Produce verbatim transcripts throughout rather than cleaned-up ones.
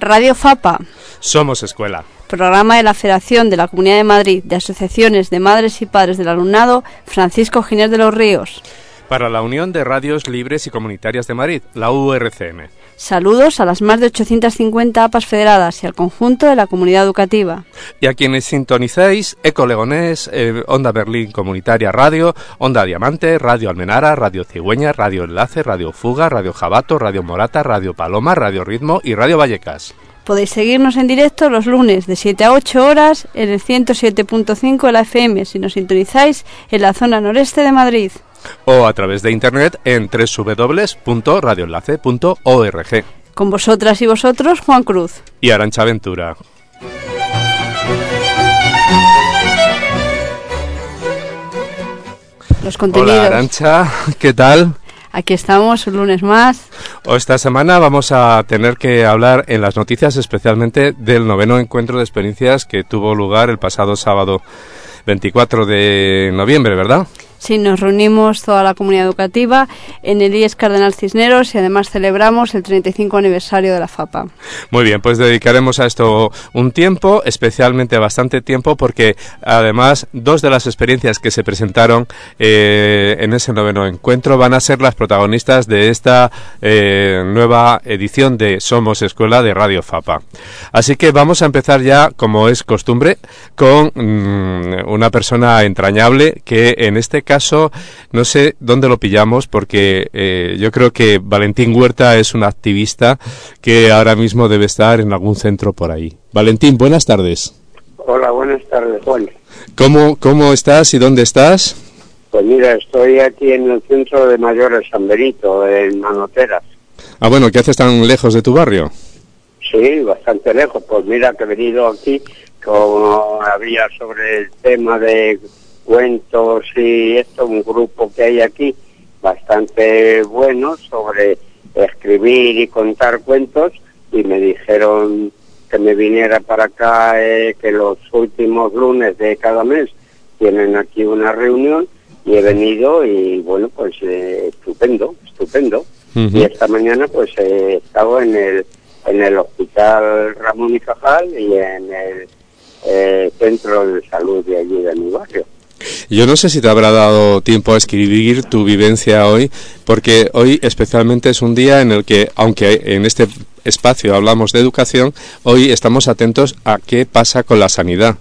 Radio Fapa. Somos Escuela. Programa de la Federación de la Comunidad de Madrid de Asociaciones de Madres y Padres del Alumnado Francisco Giner de los Ríos. Para la Unión de Radios Libres y Comunitarias de Madrid, la U R C M. Saludos a las más de ochocientas cincuenta A P As federadas y al conjunto de la comunidad educativa. Y a quienes sintonizáis Eco Legonés, eh, Onda Berlín Comunitaria Radio, Onda Diamante, Radio Almenara, Radio Cigüeña, Radio Enlace, Radio Fuga, Radio Jabato, Radio Morata, Radio Paloma, Radio Ritmo y Radio Vallecas. Podéis seguirnos en directo los lunes de siete a ocho horas en el ciento siete punto cinco de la F M si nos sintonizáis en la zona noreste de Madrid. O a través de internet en doble u doble u doble u punto radio enlace punto org. Con vosotras y vosotros, Juan Cruz y Arantxa Ventura. Los contenidos. Hola Arantxa, ¿qué tal? Aquí estamos, un lunes más. Esta semana vamos a tener que hablar en las noticias especialmente del noveno encuentro de experiencias que tuvo lugar el pasado sábado veinticuatro de noviembre, ¿verdad? Sí, nos reunimos toda la comunidad educativa en el I E S Cardenal Cisneros y además celebramos el treinta y cinco aniversario de la Fapa. Muy bien, pues dedicaremos a esto un tiempo, especialmente bastante tiempo, porque además dos de las experiencias que se presentaron eh, en ese noveno encuentro van a ser las protagonistas de esta eh, nueva edición de Somos Escuela de Radio Fapa. Así que vamos a empezar ya, como es costumbre, con mmm, una persona entrañable que en este caso caso, no sé dónde lo pillamos porque eh, yo creo que Valentín Huerta es un activista que ahora mismo debe estar en algún centro por ahí. Valentín, buenas tardes. Hola, buenas tardes, Juan. ¿Cómo, cómo estás y dónde estás? Pues mira, estoy aquí en el centro de mayores San Benito, en Manoteras. Ah, bueno, ¿qué haces tan lejos de tu barrio? Sí, bastante lejos. Pues mira que he venido aquí, como había sobre el tema de cuentos y esto, un grupo que hay aquí bastante bueno sobre escribir y contar cuentos, y me dijeron que me viniera para acá, eh, que los últimos lunes de cada mes tienen aquí una reunión, y he venido y bueno, pues eh, estupendo, estupendo. Uh-huh. Y esta mañana pues he estado en el en el Hospital Ramón y Cajal y en el eh, Centro de Salud de allí de mi barrio. Yo no sé si te habrá dado tiempo a escribir tu vivencia hoy, porque hoy especialmente es un día en el que, aunque en este espacio hablamos de educación, hoy estamos atentos a qué pasa con la sanidad.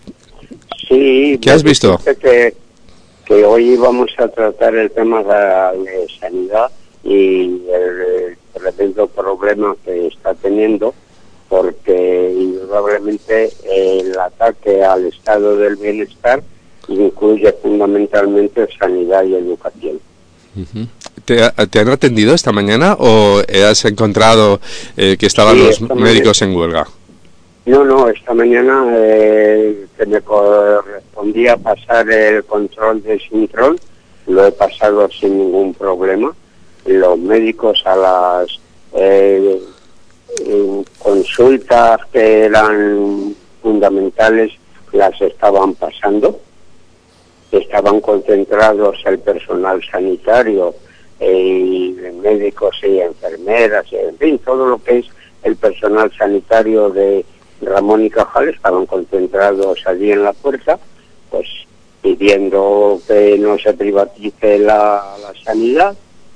Sí. ¿Qué has visto? Que, que hoy vamos a tratar el tema de, de sanidad y el, el tremendo problema que está teniendo, porque indudablemente el ataque al estado del bienestar incluye fundamentalmente sanidad y educación. Uh-huh. ¿Te, ¿Te han atendido esta mañana o has encontrado eh, que estaban sí, los médicos mañana en huelga? No, no, esta mañana eh, que me correspondía pasar el control de Sintrol, lo he pasado sin ningún problema. Los médicos a las eh, consultas que eran fundamentales las estaban pasando. Estaban concentrados el personal sanitario, eh, y médicos y enfermeras, en fin, todo lo que es el personal sanitario de Ramón y Cajal estaban concentrados allí en la puerta, pues pidiendo que no se privatice la, la sanidad,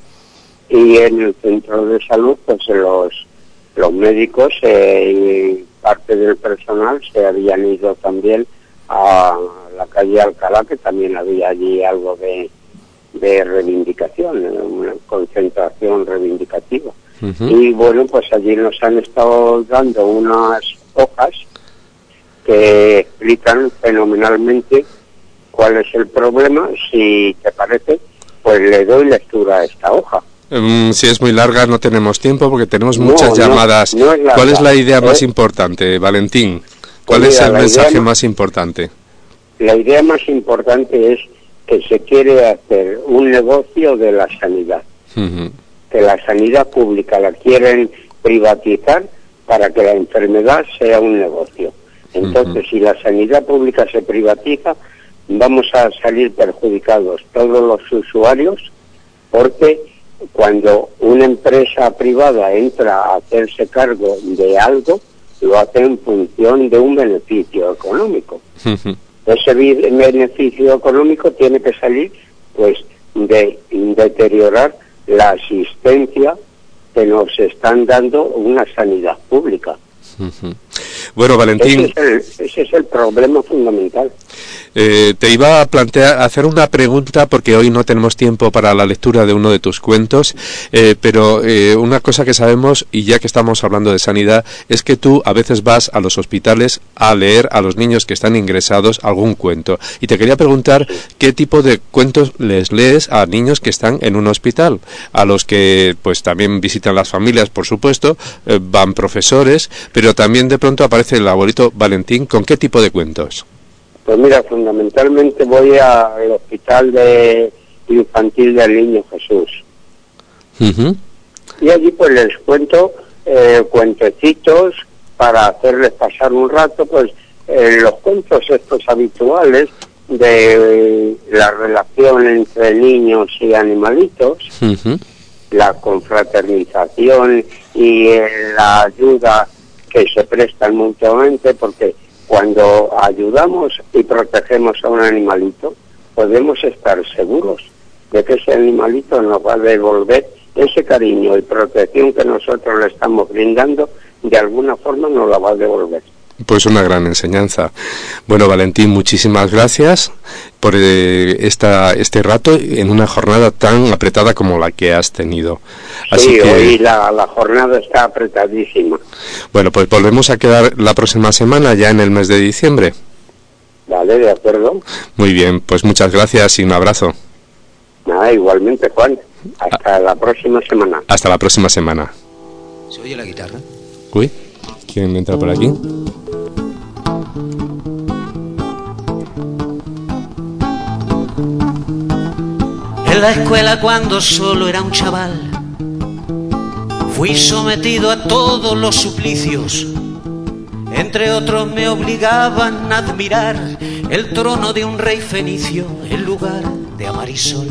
y en el centro de salud pues los, los médicos eh, y parte del personal se habían ido también a la calle Alcalá, que también había allí algo de, de reivindicación, una concentración reivindicativa. Uh-huh. Y bueno, pues allí nos han estado dando unas hojas que explican fenomenalmente cuál es el problema. Si te parece, pues le doy lectura a esta hoja. Um, si es muy larga no tenemos tiempo porque tenemos muchas no, llamadas. No, no es larga. ¿Cuál es la idea más eh, importante, Valentín? ¿Cuál pues mira, es el mensaje más importante? La idea más importante es que se quiere hacer un negocio de la sanidad. Uh-huh. Que la sanidad pública la quieren privatizar para que la enfermedad sea un negocio. Entonces, uh-huh. si la sanidad pública se privatiza, vamos a salir perjudicados todos los usuarios, porque cuando una empresa privada entra a hacerse cargo de algo, lo hace en función de un beneficio económico. Ese beneficio económico tiene que salir, pues, de deteriorar la asistencia que nos están dando una sanidad pública. Bueno, Valentín, ese es el, ese es el problema fundamental. Eh, te iba a plantear, a hacer una pregunta, porque hoy no tenemos tiempo para la lectura de uno de tus cuentos, eh, pero eh, una cosa que sabemos, y ya que estamos hablando de sanidad, es que tú a veces vas a los hospitales a leer a los niños que están ingresados algún cuento. Y te quería preguntar qué tipo de cuentos les lees a niños que están en un hospital, a los que pues también visitan las familias, por supuesto, eh, van profesores, pero también de pronto aparece el abuelito Valentín. ¿Con qué tipo de cuentos? Pues mira, fundamentalmente voy al hospital de infantil del Niño Jesús. Uh-huh. Y allí pues les cuento eh, cuentecitos para hacerles pasar un rato, pues eh, los cuentos estos habituales de la relación entre niños y animalitos, uh-huh. la confraternización y eh, la ayuda que se prestan mutuamente, porque cuando ayudamos y protegemos a un animalito, podemos estar seguros de que ese animalito nos va a devolver ese cariño y protección que nosotros le estamos brindando, de alguna forma nos la va a devolver. Pues una gran enseñanza. Bueno, Valentín, muchísimas gracias por eh, esta, este rato en una jornada tan apretada como la que has tenido. Así sí, que, hoy la, la jornada está apretadísima. Bueno, pues volvemos a quedar la próxima semana, ya en el mes de diciembre. Vale, de acuerdo. Muy bien, pues muchas gracias y un abrazo. Nada, igualmente, Juan. Hasta ah. la próxima semana. Hasta la próxima semana. ¿Se oye la guitarra? Uy, ¿quién entra por aquí? En la escuela, cuando solo era un chaval, fui sometido a todos los suplicios. Entre otros me obligaban a admirar el trono de un rey fenicio en lugar de Amarisol.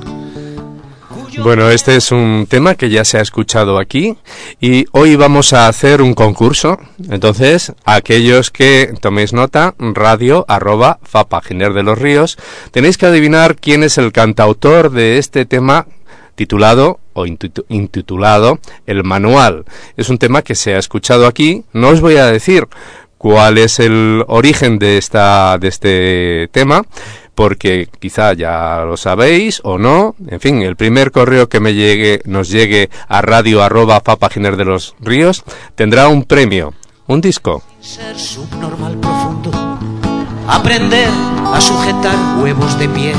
Bueno, este es un tema que ya se ha escuchado aquí y hoy vamos a hacer un concurso. Entonces, aquellos que toméis nota, radio arroba fapaginer de los ríos, tenéis que adivinar quién es el cantautor de este tema titulado o intitulado El Manual. Es un tema que se ha escuchado aquí. No os voy a decir cuál es el origen de esta de este tema, porque quizá ya lo sabéis o no. En fin, el primer correo que me llegue, nos llegue a radio arroba fapaginer de los ríos tendrá un premio, un disco. Ser subnormal profundo, aprender a sujetar huevos de pie,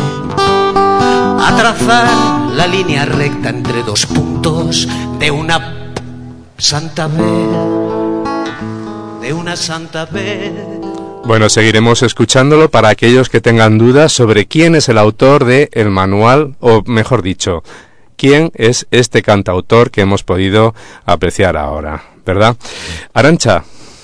a trazar la línea recta entre dos puntos de una santa vez, de una santa vez. Bueno, seguiremos escuchándolo para aquellos que tengan dudas sobre quién es el autor de El Manual, o mejor dicho, quién es este cantautor que hemos podido apreciar ahora, ¿verdad? Arantxa,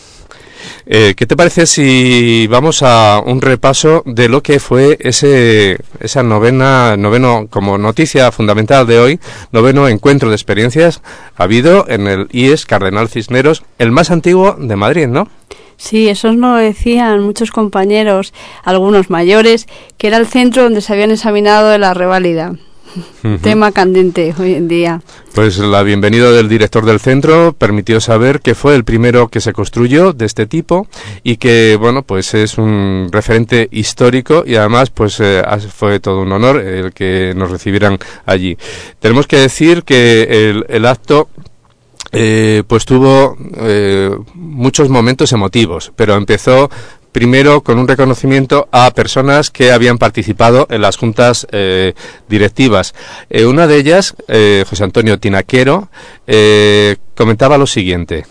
eh, ¿qué te parece si vamos a un repaso de lo que fue ese esa novena, noveno, como noticia fundamental de hoy, noveno encuentro de experiencias habido en el I E S Cardenal Cisneros, el más antiguo de Madrid, ¿no? Sí, eso nos decían muchos compañeros, algunos mayores, que era el centro donde se habían examinado de la reválida. Uh-huh. Tema candente hoy en día. Pues la bienvenida del director del centro permitió saber que fue el primero que se construyó de este tipo y que, bueno, pues es un referente histórico y además pues eh, fue todo un honor el que nos recibieran allí. Tenemos que decir que el, el acto Eh, pues tuvo eh, muchos momentos emotivos, pero empezó primero con un reconocimiento a personas que habían participado en las juntas eh, directivas. Eh, una de ellas, eh, José Antonio Tinaquero, eh, comentaba lo siguiente.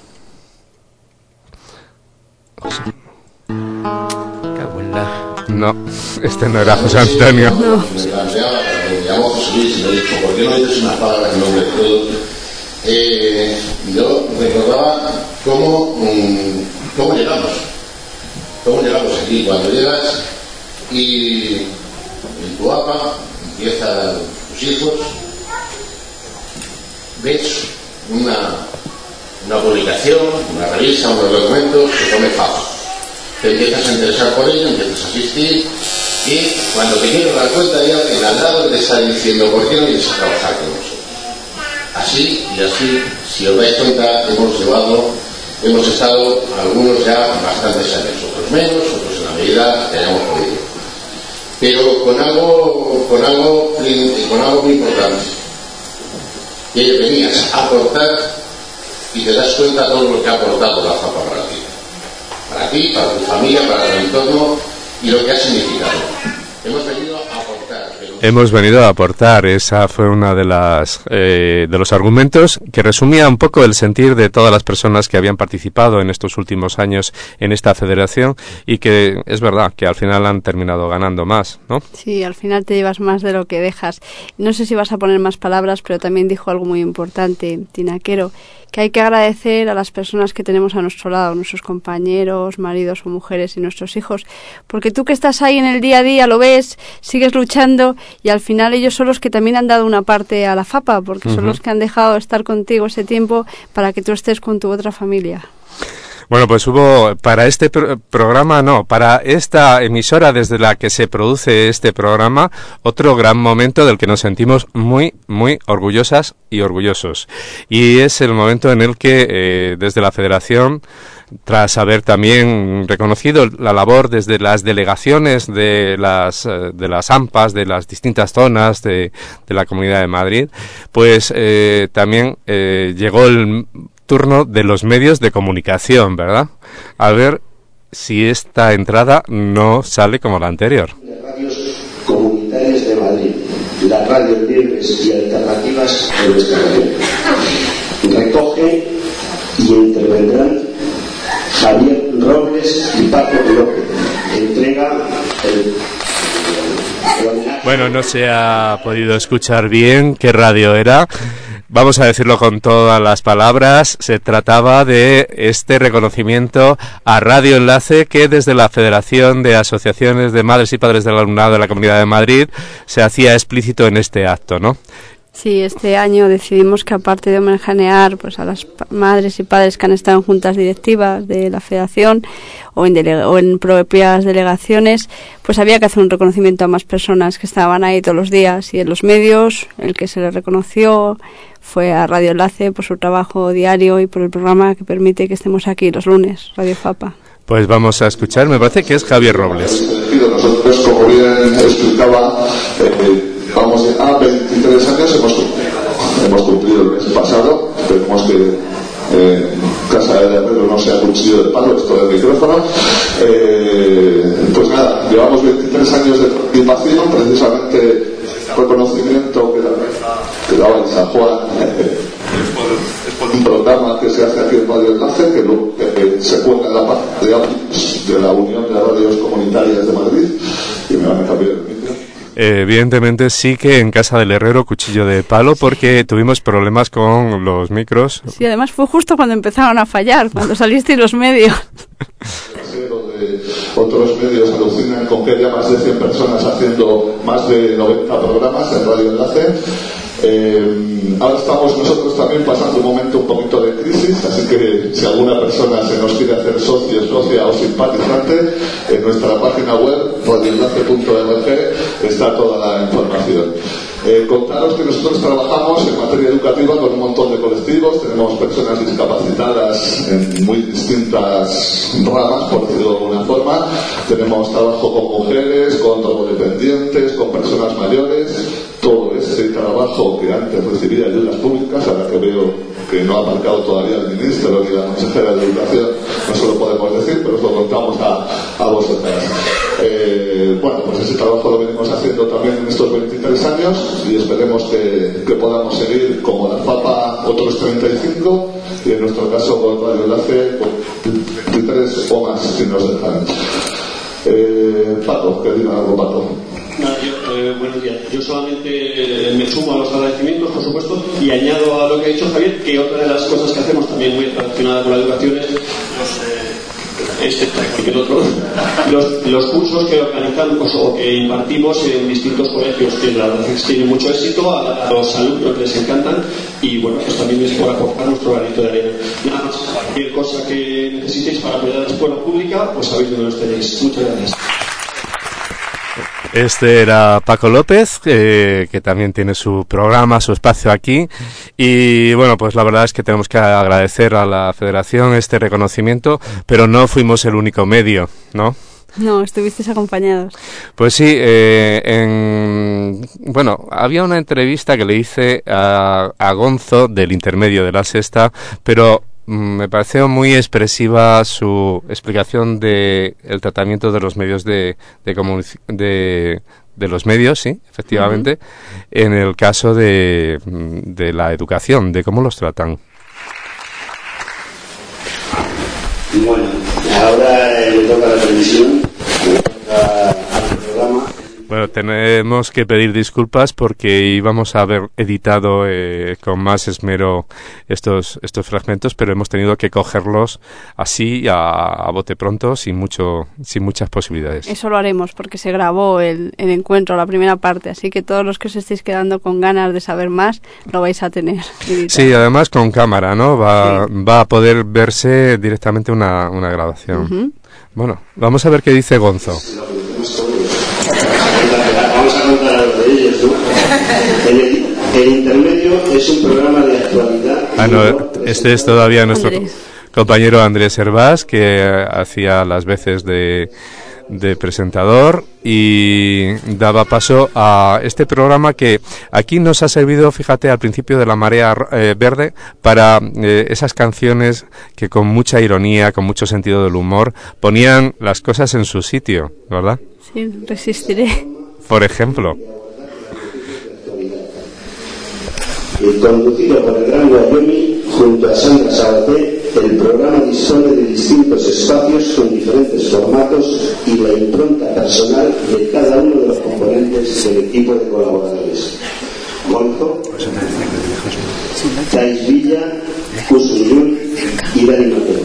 José. No, este no era José Antonio. No. Me llamo José Luis y le he dicho, ¿por qué no dices unas palabras en nombre de todos? Eh, yo recordaba cómo, um, cómo llegamos, cómo llegamos aquí. Cuando llegas y en tu A P A empiezan tus hijos, ves una, una publicación, una revista, unos documentos que pone FAPA. Te empiezas a interesar por ello, empiezas a asistir y cuando te quieres dar cuenta hay alguien al lado que te está diciendo ¿por qué no vienes a trabajar con nosotros? Así y así, si os dais cuenta, hemos llevado, hemos estado algunos ya bastantes años, otros menos, otros en la medida que hayamos podido. Pero con algo, con algo, con algo muy importante, que venías a aportar y te das cuenta de todo lo que ha aportado la FAPA para ti. Para ti, para tu familia, para el entorno y lo que ha significado. Hemos venido a aportar. Pero... Hemos venido a aportar. Esa fue una de las eh, de los argumentos que resumía un poco el sentir de todas las personas que habían participado en estos últimos años en esta federación y que es verdad que al final han terminado ganando más, ¿no? Sí, al final te llevas más de lo que dejas. No sé si vas a poner más palabras, pero también dijo algo muy importante, Tinaquero, que hay que agradecer a las personas que tenemos a nuestro lado, nuestros compañeros, maridos o mujeres y nuestros hijos, porque tú que estás ahí en el día a día lo ves, sigues luchando y al final ellos son los que también han dado una parte a la FAPA, porque uh-huh. son los que han dejado estar contigo ese tiempo para que tú estés con tu otra familia. Bueno, pues hubo para este pro- programa, no, para esta emisora desde la que se produce este programa, otro gran momento del que nos sentimos muy, muy orgullosas y orgullosos. Y es el momento en el que eh, desde la Federación, tras haber también reconocido la labor desde las delegaciones de las de las AMPAs, de las distintas zonas de, de la Comunidad de Madrid, pues eh, también eh, llegó el turno de los medios de comunicación, ¿verdad? A ver si esta entrada no sale como la anterior. Radios comunitarias de Madrid, las radios libres y alternativas de nuestra región. Recoge y intervendrán Javier Robles y Paco López. Entrega el... Bueno, no se ha podido escuchar bien qué radio era. Vamos a decirlo con todas las palabras, se trataba de este reconocimiento a Radio Enlace que desde la Federación de Asociaciones de Madres y Padres del Alumnado de la Comunidad de Madrid se hacía explícito en este acto, ¿no? Sí, este año decidimos que aparte de homenajear pues, a las madres y padres que han estado en juntas directivas de la Federación o en, dele- o en propias delegaciones, pues había que hacer un reconocimiento a más personas que estaban ahí todos los días y en los medios, el que se les reconoció fue a Radio Enlace por su trabajo diario y por el programa que permite que estemos aquí los lunes, Radio FAPA. Pues vamos a escuchar, me parece que es Javier Robles. Nosotros, como bien explicaba, eh, vamos a veintitrés años, hemos cumplido, hemos cumplido el mes pasado, esperemos que eh, Casa de Herrero no sea cuchillo de palo, esto del micrófono. Eh, pues nada, llevamos veintitrés años de participación, precisamente reconocimiento que, que daba en San Juan, eh, es, por, es por un programa que se hace aquí en Radio Enlace, que, lo, que se cuenta en la parte de, de la Unión de Radios Comunitarias de Madrid, y me van a cambiar el micro. Evidentemente sí que en Casa del Herrero cuchillo de palo porque tuvimos problemas con los micros. Sí, además fue justo cuando empezaron a fallar, cuando salisteis los medios. De otros medios alucinan con que haya más de cien personas haciendo más de noventa programas en Radio Enlace. Eh, ahora estamos nosotros también pasando un momento un poquito de crisis, así que si alguna persona se nos quiere hacer socio, socia o simpatizante, en nuestra página web radio enlace punto org está toda la información. Eh, contaros que nosotros trabajamos en materia educativa con un montón de colectivos, tenemos personas discapacitadas en muy distintas ramas, por decirlo de alguna forma. Tenemos trabajo con mujeres, con drogodependientes, con personas mayores. Todo ese trabajo que antes recibía ayudas públicas, ahora que veo que no ha marcado todavía el ministro ni la consejera de Educación, no se lo podemos decir, pero os lo contamos a, a vosotras. Eh, bueno, pues ese trabajo lo venimos haciendo también en estos veintitrés años y esperemos que, que podamos seguir como la FAPA otros treinta y cinco y en nuestro caso con Radio Enlace veintitrés o más si nos dejan. Eh, Paco, que diga algo, Paco. Nada, yo, eh, buenos días. Yo solamente eh, me sumo a los agradecimientos, por supuesto, y añado a lo que ha dicho Javier, que otra de las cosas que hacemos también muy relacionada con la educación es los, eh, este que el otro, los, los cursos que organizamos o que impartimos en distintos colegios, que la verdad es que tienen mucho éxito, a, a los alumnos les encantan, y bueno, pues también es por aportar nuestro granito de arena. Nada más, cualquier cosa que necesitéis para apoyar a la escuela pública, pues sabéis dónde los tenéis. Muchas gracias. Este era Paco López, eh, que también tiene su programa, su espacio aquí. Y bueno, pues la verdad es que tenemos que agradecer a la Federación este reconocimiento, pero no fuimos el único medio, ¿no? No, estuvisteis acompañados. Pues sí, eh, en, bueno, había una entrevista que le hice a, a Gonzo del Intermedio de la Sexta, pero me pareció muy expresiva su explicación de el tratamiento de los medios de de, de, de los medios, sí, efectivamente, uh-huh. en el caso de, de la educación, de cómo los tratan. Bueno, ahora eh, me toca la televisión, me toca al programa. Bueno, tenemos que pedir disculpas porque íbamos a haber editado eh, con más esmero estos estos fragmentos, pero hemos tenido que cogerlos así a, a bote pronto, sin mucho sin muchas posibilidades. Eso lo haremos porque se grabó el, el encuentro, la primera parte, así que todos los que os estéis quedando con ganas de saber más lo vais a tener editado. Sí, además con cámara, ¿no? Va, sí. va a poder verse directamente una, una grabación. Uh-huh. Bueno, vamos a ver qué dice Gonzo. Vamos a contar algo de ellos, ¿no? El, el Intermedio es un programa de actualidad. Ah, no, este es todavía nuestro Andrés. compañero Andrés Hervás, que hacía las veces de, de presentador y daba paso a este programa que aquí nos ha servido, fíjate, al principio de La Marea eh, Verde, para eh, esas canciones que con mucha ironía, con mucho sentido del humor, ponían las cosas en su sitio, ¿verdad? Sí, resistiré. Por ejemplo. Conducido por el gran Guayomi, junto a Sandra Sabaté, el programa dispone de distintos espacios con diferentes formatos y la impronta personal de cada uno de los componentes del equipo de colaboradores. Gonzo, Thais Villa, Kusuyun y Dani Mateo.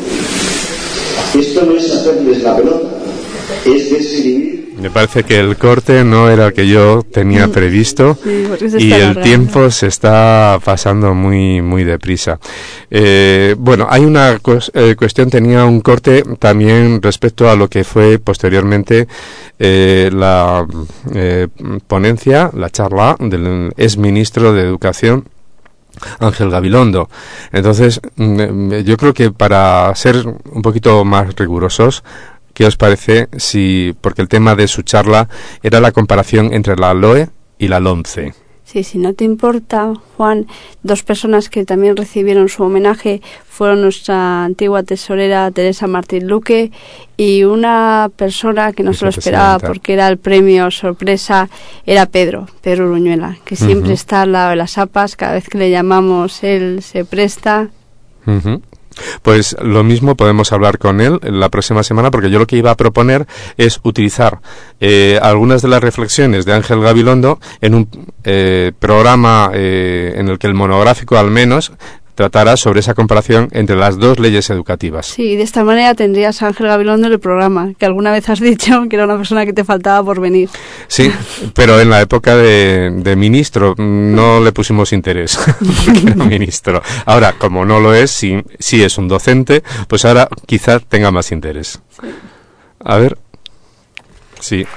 Esto no es hacerles la pelota, es describir. Me parece que el corte no era el que yo tenía previsto, sí, y el largando. tiempo se está pasando muy muy deprisa. Eh, bueno, hay una cu- eh, cuestión, tenía un corte también respecto a lo que fue posteriormente eh, la eh, ponencia, la charla del exministro de Educación, Ángel Gabilondo. Entonces, yo creo que para ser un poquito más rigurosos, ¿qué os parece si, porque el tema de su charla era la comparación entre la L O E y la LOMCE? Sí, si no te importa, Juan, dos personas que también recibieron su homenaje fueron nuestra antigua tesorera Teresa Martín Luque y una persona que no se lo esperaba porque era el premio sorpresa, era Pedro, Pedro Uruñuela, que siempre uh-huh. está al lado de las A P As, cada vez que le llamamos él se presta. Uh-huh. Pues lo mismo podemos hablar con él la próxima semana, porque yo lo que iba a proponer es utilizar eh, algunas de las reflexiones de Ángel Gabilondo en un eh, programa eh, en el que el monográfico al menos tratará sobre esa comparación entre las dos leyes educativas. Sí, de esta manera tendrías a Ángel Gabilondo en el programa, que alguna vez has dicho que era una persona que te faltaba por venir. Sí, pero en la época de, de ministro no le pusimos interés, porque era ministro. Ahora, como no lo es, sí, sí es un docente, pues ahora quizás tenga más interés. Sí. A ver. Sí.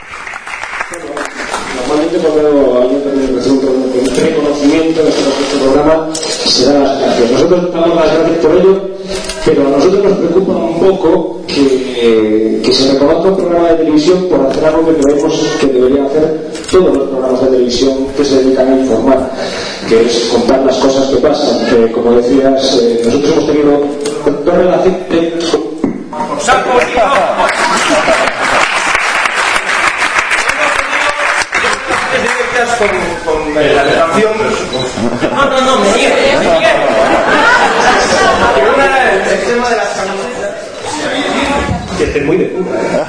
Normalmente cuando alguien también presenta un reconocimiento de este programa se da las gracias. Nosotros damos las gracias por ello, pero a nosotros nos preocupa un poco que, que se reconozca un programa de televisión por hacer algo que creemos que deberían hacer todos los programas de televisión que se dedican a informar, que es contar las cosas que pasan. Que, como decías, eh, nosotros hemos tenido dos relaciones con, con eh, la relación. No, no, no, me niego, me niego. Que una era el, el tema de las camisetas. Que esté muy de cura, ¿eh?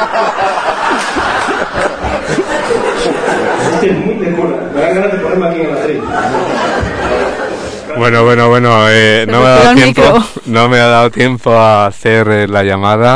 Este es muy de cura. Me dan ganas de ponerme aquí en la serie. Bueno, bueno, bueno, eh, no, me ha dado tiempo, no me ha dado tiempo a hacer eh, la llamada.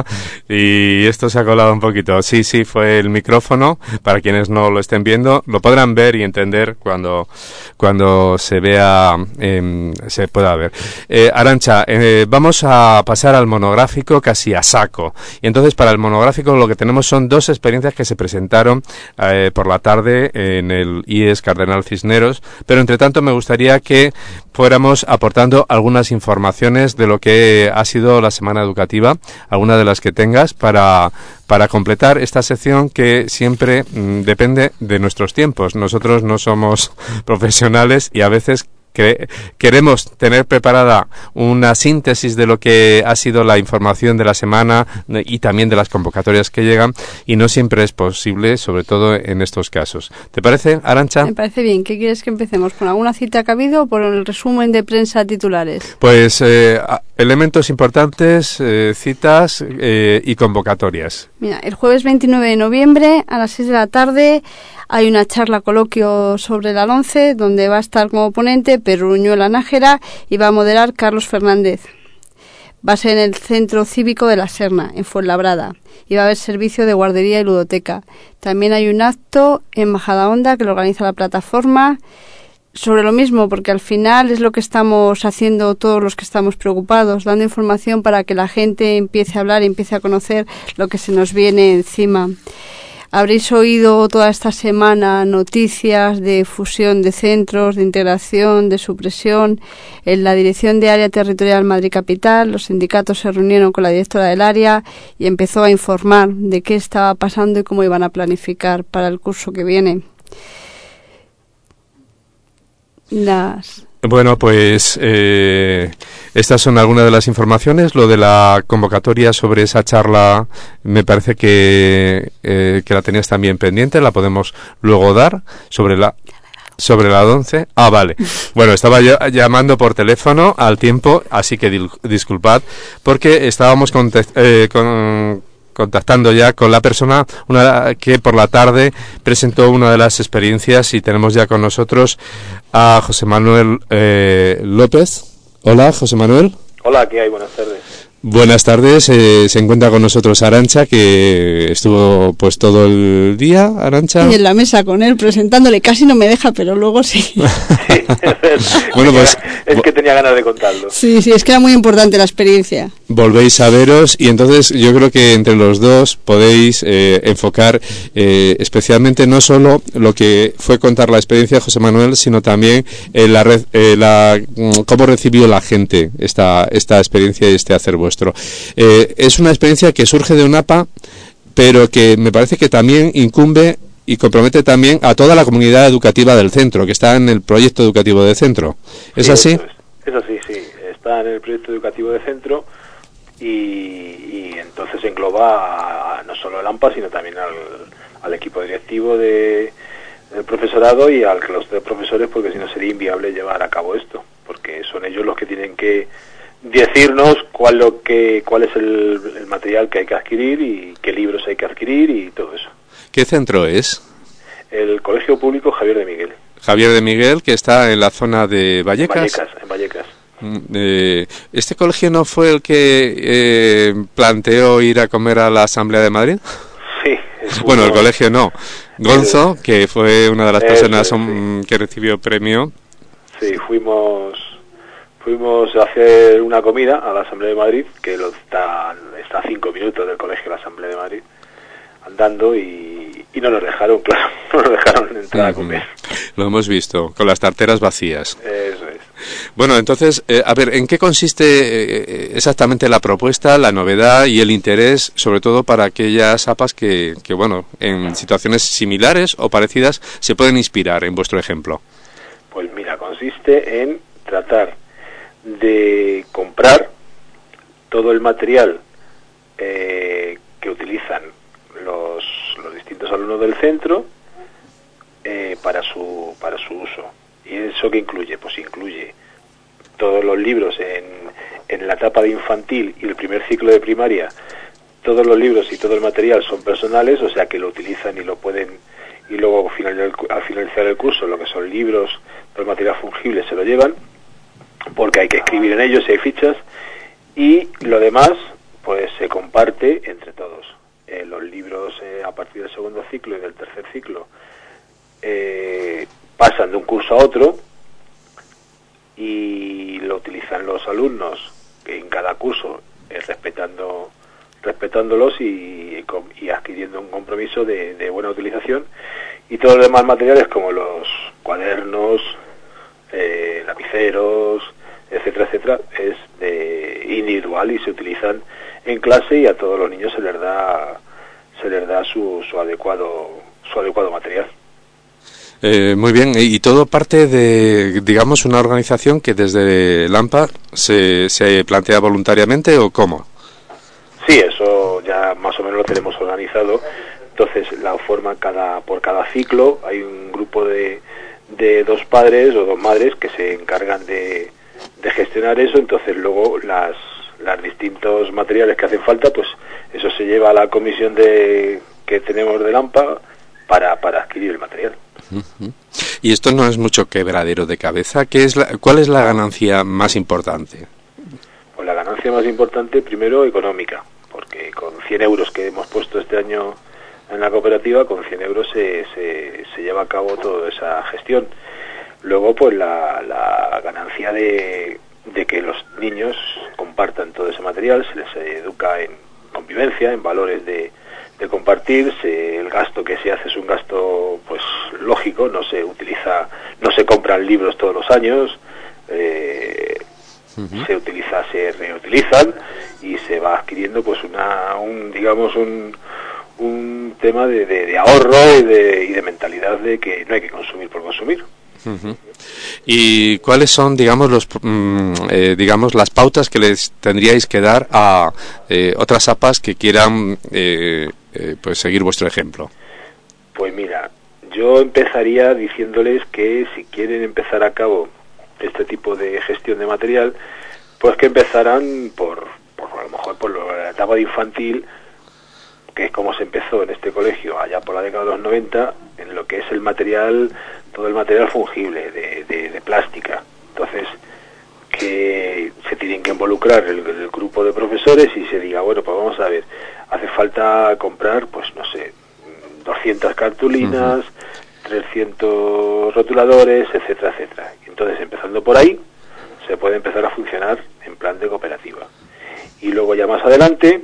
Y esto se ha colado un poquito. Sí, sí, fue el micrófono. Para quienes no lo estén viendo, lo podrán ver y entender cuando, cuando se vea, eh, se pueda ver. Eh, Arantxa, eh, vamos a pasar al monográfico casi a saco. Y entonces para el monográfico lo que tenemos son dos experiencias que se presentaron eh, por la tarde en el I E S Cardenal Cisneros. Pero entre tanto me gustaría que fuéramos aportando algunas informaciones de lo que ha sido la semana educativa, alguna de las que tengas para, para completar esta sección que siempre mmm, depende de nuestros tiempos. Nosotros no somos profesionales y a veces que queremos tener preparada una síntesis de lo que ha sido la información de la semana y también de las convocatorias que llegan, y no siempre es posible, sobre todo en estos casos. ¿Te parece, Arantxa? Me parece bien. ¿Qué quieres que empecemos? ¿Con alguna cita que ha habido o por el resumen de prensa titulares? Pues eh, elementos importantes, eh, citas eh, y convocatorias. Mira, el jueves veintinueve de noviembre a las seis de la tarde hay una charla coloquio sobre la LOMCE, donde va a estar como ponente Pedro Uñuela Nájera y va a moderar Carlos Fernández. Va a ser en el Centro Cívico de la Serna, en Fuenlabrada, y va a haber servicio de guardería y ludoteca. También hay un acto en Majadahonda que lo organiza la plataforma sobre lo mismo, porque al final es lo que estamos haciendo todos los que estamos preocupados, dando información para que la gente empiece a hablar y empiece a conocer lo que se nos viene encima. Habréis oído toda esta semana noticias de fusión de centros, de integración, de supresión. En la Dirección de Área Territorial Madrid Capital, los sindicatos se reunieron con la directora del área y empezó a informar de qué estaba pasando y cómo iban a planificar para el curso que viene. Las... Bueno, pues eh, estas son algunas de las informaciones. Lo de la convocatoria sobre esa charla me parece que, eh, que la tenías también pendiente, la podemos luego dar sobre la... Sobre la once. Ah, vale. Bueno, estaba yo llamando por teléfono al tiempo, así que dil- disculpad, porque estábamos contest- eh, con... contactando ya con la persona una que por la tarde presentó una de las experiencias, y tenemos ya con nosotros a José Manuel eh, López. Hola, José Manuel. Hola, ¿qué hay? Buenas tardes. Buenas tardes. Eh, se encuentra con nosotros Arantxa, que estuvo pues todo el día, Arantxa. Y en la mesa con él, presentándole. Casi no me deja, pero luego sí. Sí, es, bueno, pues, es que tenía ganas de contarlo. Sí, sí, es que era muy importante la experiencia. Volvéis a veros, y entonces yo creo que entre los dos podéis eh, enfocar eh, especialmente no solo lo que fue contar la experiencia de José Manuel, sino también eh, la, red, eh, la cómo recibió la gente esta, esta experiencia y este hacer vuestro. Eh, es una experiencia que surge de UNAPA, pero que me parece que también incumbe y compromete también a toda la comunidad educativa del centro, que está en el proyecto educativo de centro. ¿Es sí, así? Eso es, es así, sí. Está en el proyecto educativo de centro y, y entonces engloba a, no solo al AMPA, sino también al, al equipo directivo de, del profesorado y al claustro de profesores, porque si no sería inviable llevar a cabo esto, porque son ellos los que tienen que decirnos cuál lo que cuál es el, el material que hay que adquirir y qué libros hay que adquirir y todo eso. ¿Qué centro es? El Colegio Público Javier de Miguel. Javier de Miguel, que está en la zona de Vallecas. En Vallecas, en Vallecas. Eh, ¿Este colegio no fue el que eh, planteó ir a comer a la Asamblea de Madrid? Sí. Bueno, el colegio no. Gonzo, el, que fue una de las personas es, sí. que recibió premio. Sí, fuimos fuimos a hacer una comida a la Asamblea de Madrid, que lo está, está a cinco minutos del colegio de la Asamblea de Madrid, andando, y, y no nos dejaron, claro, no nos dejaron entrar uh-huh. a comer. Lo hemos visto, con las tarteras vacías. Eso es. Bueno, entonces, eh, a ver, ¿en qué consiste eh, exactamente la propuesta, la novedad y el interés, sobre todo para aquellas A P As que, que, bueno, en situaciones similares o parecidas se pueden inspirar en vuestro ejemplo? Pues mira, consiste en tratar de comprar todo el material eh, que utilizan los, los distintos alumnos del centro eh, para su para su uso. ¿Y eso qué incluye? Pues incluye todos los libros en, en la etapa de infantil y el primer ciclo de primaria. Todos los libros y todo el material son personales, o sea que lo utilizan y lo pueden, y luego al, final, al finalizar el curso lo que son libros, todo el material fungible se lo llevan, porque hay que escribir en ellos y hay fichas, y lo demás pues se comparte entre todos. Eh, los libros eh, a partir del segundo ciclo y del tercer ciclo eh, pasan de un curso a otro y lo utilizan los alumnos en cada curso, eh, respetando respetándolos y, y adquiriendo un compromiso de, de buena utilización, y todos los demás materiales como los cuadernos, eh, lapiceros, etcétera, etcétera, es de individual y se utilizan en clase, y a todos los niños se les da se les da su, su adecuado su adecuado material. Eh, muy bien, y todo parte de, digamos, una organización que desde LAMPA se, se plantea voluntariamente, ¿o cómo? Sí, eso ya más o menos lo tenemos organizado. Entonces, la forma cada por cada ciclo hay un grupo de, de dos padres o dos madres que se encargan de, de gestionar eso. Entonces, luego las las distintos materiales que hacen falta, pues eso se lleva a la comisión de que tenemos de LAMPA para para adquirir el material. Uh-huh. Y esto no es mucho quebradero de cabeza. ¿Qué es la, ¿Cuál es la ganancia más importante? Pues la ganancia más importante, primero, económica, porque con cien euros que hemos puesto este año en la cooperativa, con cien euros se, se, se lleva a cabo toda esa gestión. Luego, pues la, la ganancia de, de que los niños compartan todo ese material, se les educa en convivencia, en valores de, de compartir. Se, el gasto que se hace es un gasto pues lógico, no se utiliza, no se compran libros todos los años, eh, uh-huh. se utiliza, se reutilizan y se va adquiriendo pues una, un digamos un un tema de, de, de ahorro y de, y de mentalidad de que no hay que consumir por consumir. Uh-huh. ¿Y cuáles son, digamos, los mm, eh, digamos las pautas que les tendríais que dar a eh, otras A P As que quieran eh, eh, pues seguir vuestro ejemplo? Pues mira, yo empezaría diciéndoles que si quieren empezar a cabo este tipo de gestión de material, pues que empezaran por, por a lo mejor por la etapa de infantil, que es como se empezó en este colegio allá por la década de los noventa, en lo que es el material, todo el material fungible de, de, de plástica. Entonces, que se tienen que involucrar el, el grupo de profesores y se diga, bueno, pues vamos a ver, hace falta comprar, pues no sé, doscientas cartulinas, uh-huh. trescientos rotuladores, etcétera, etcétera. Entonces, empezando por ahí, se puede empezar a funcionar en plan de cooperativa. Y luego ya más adelante,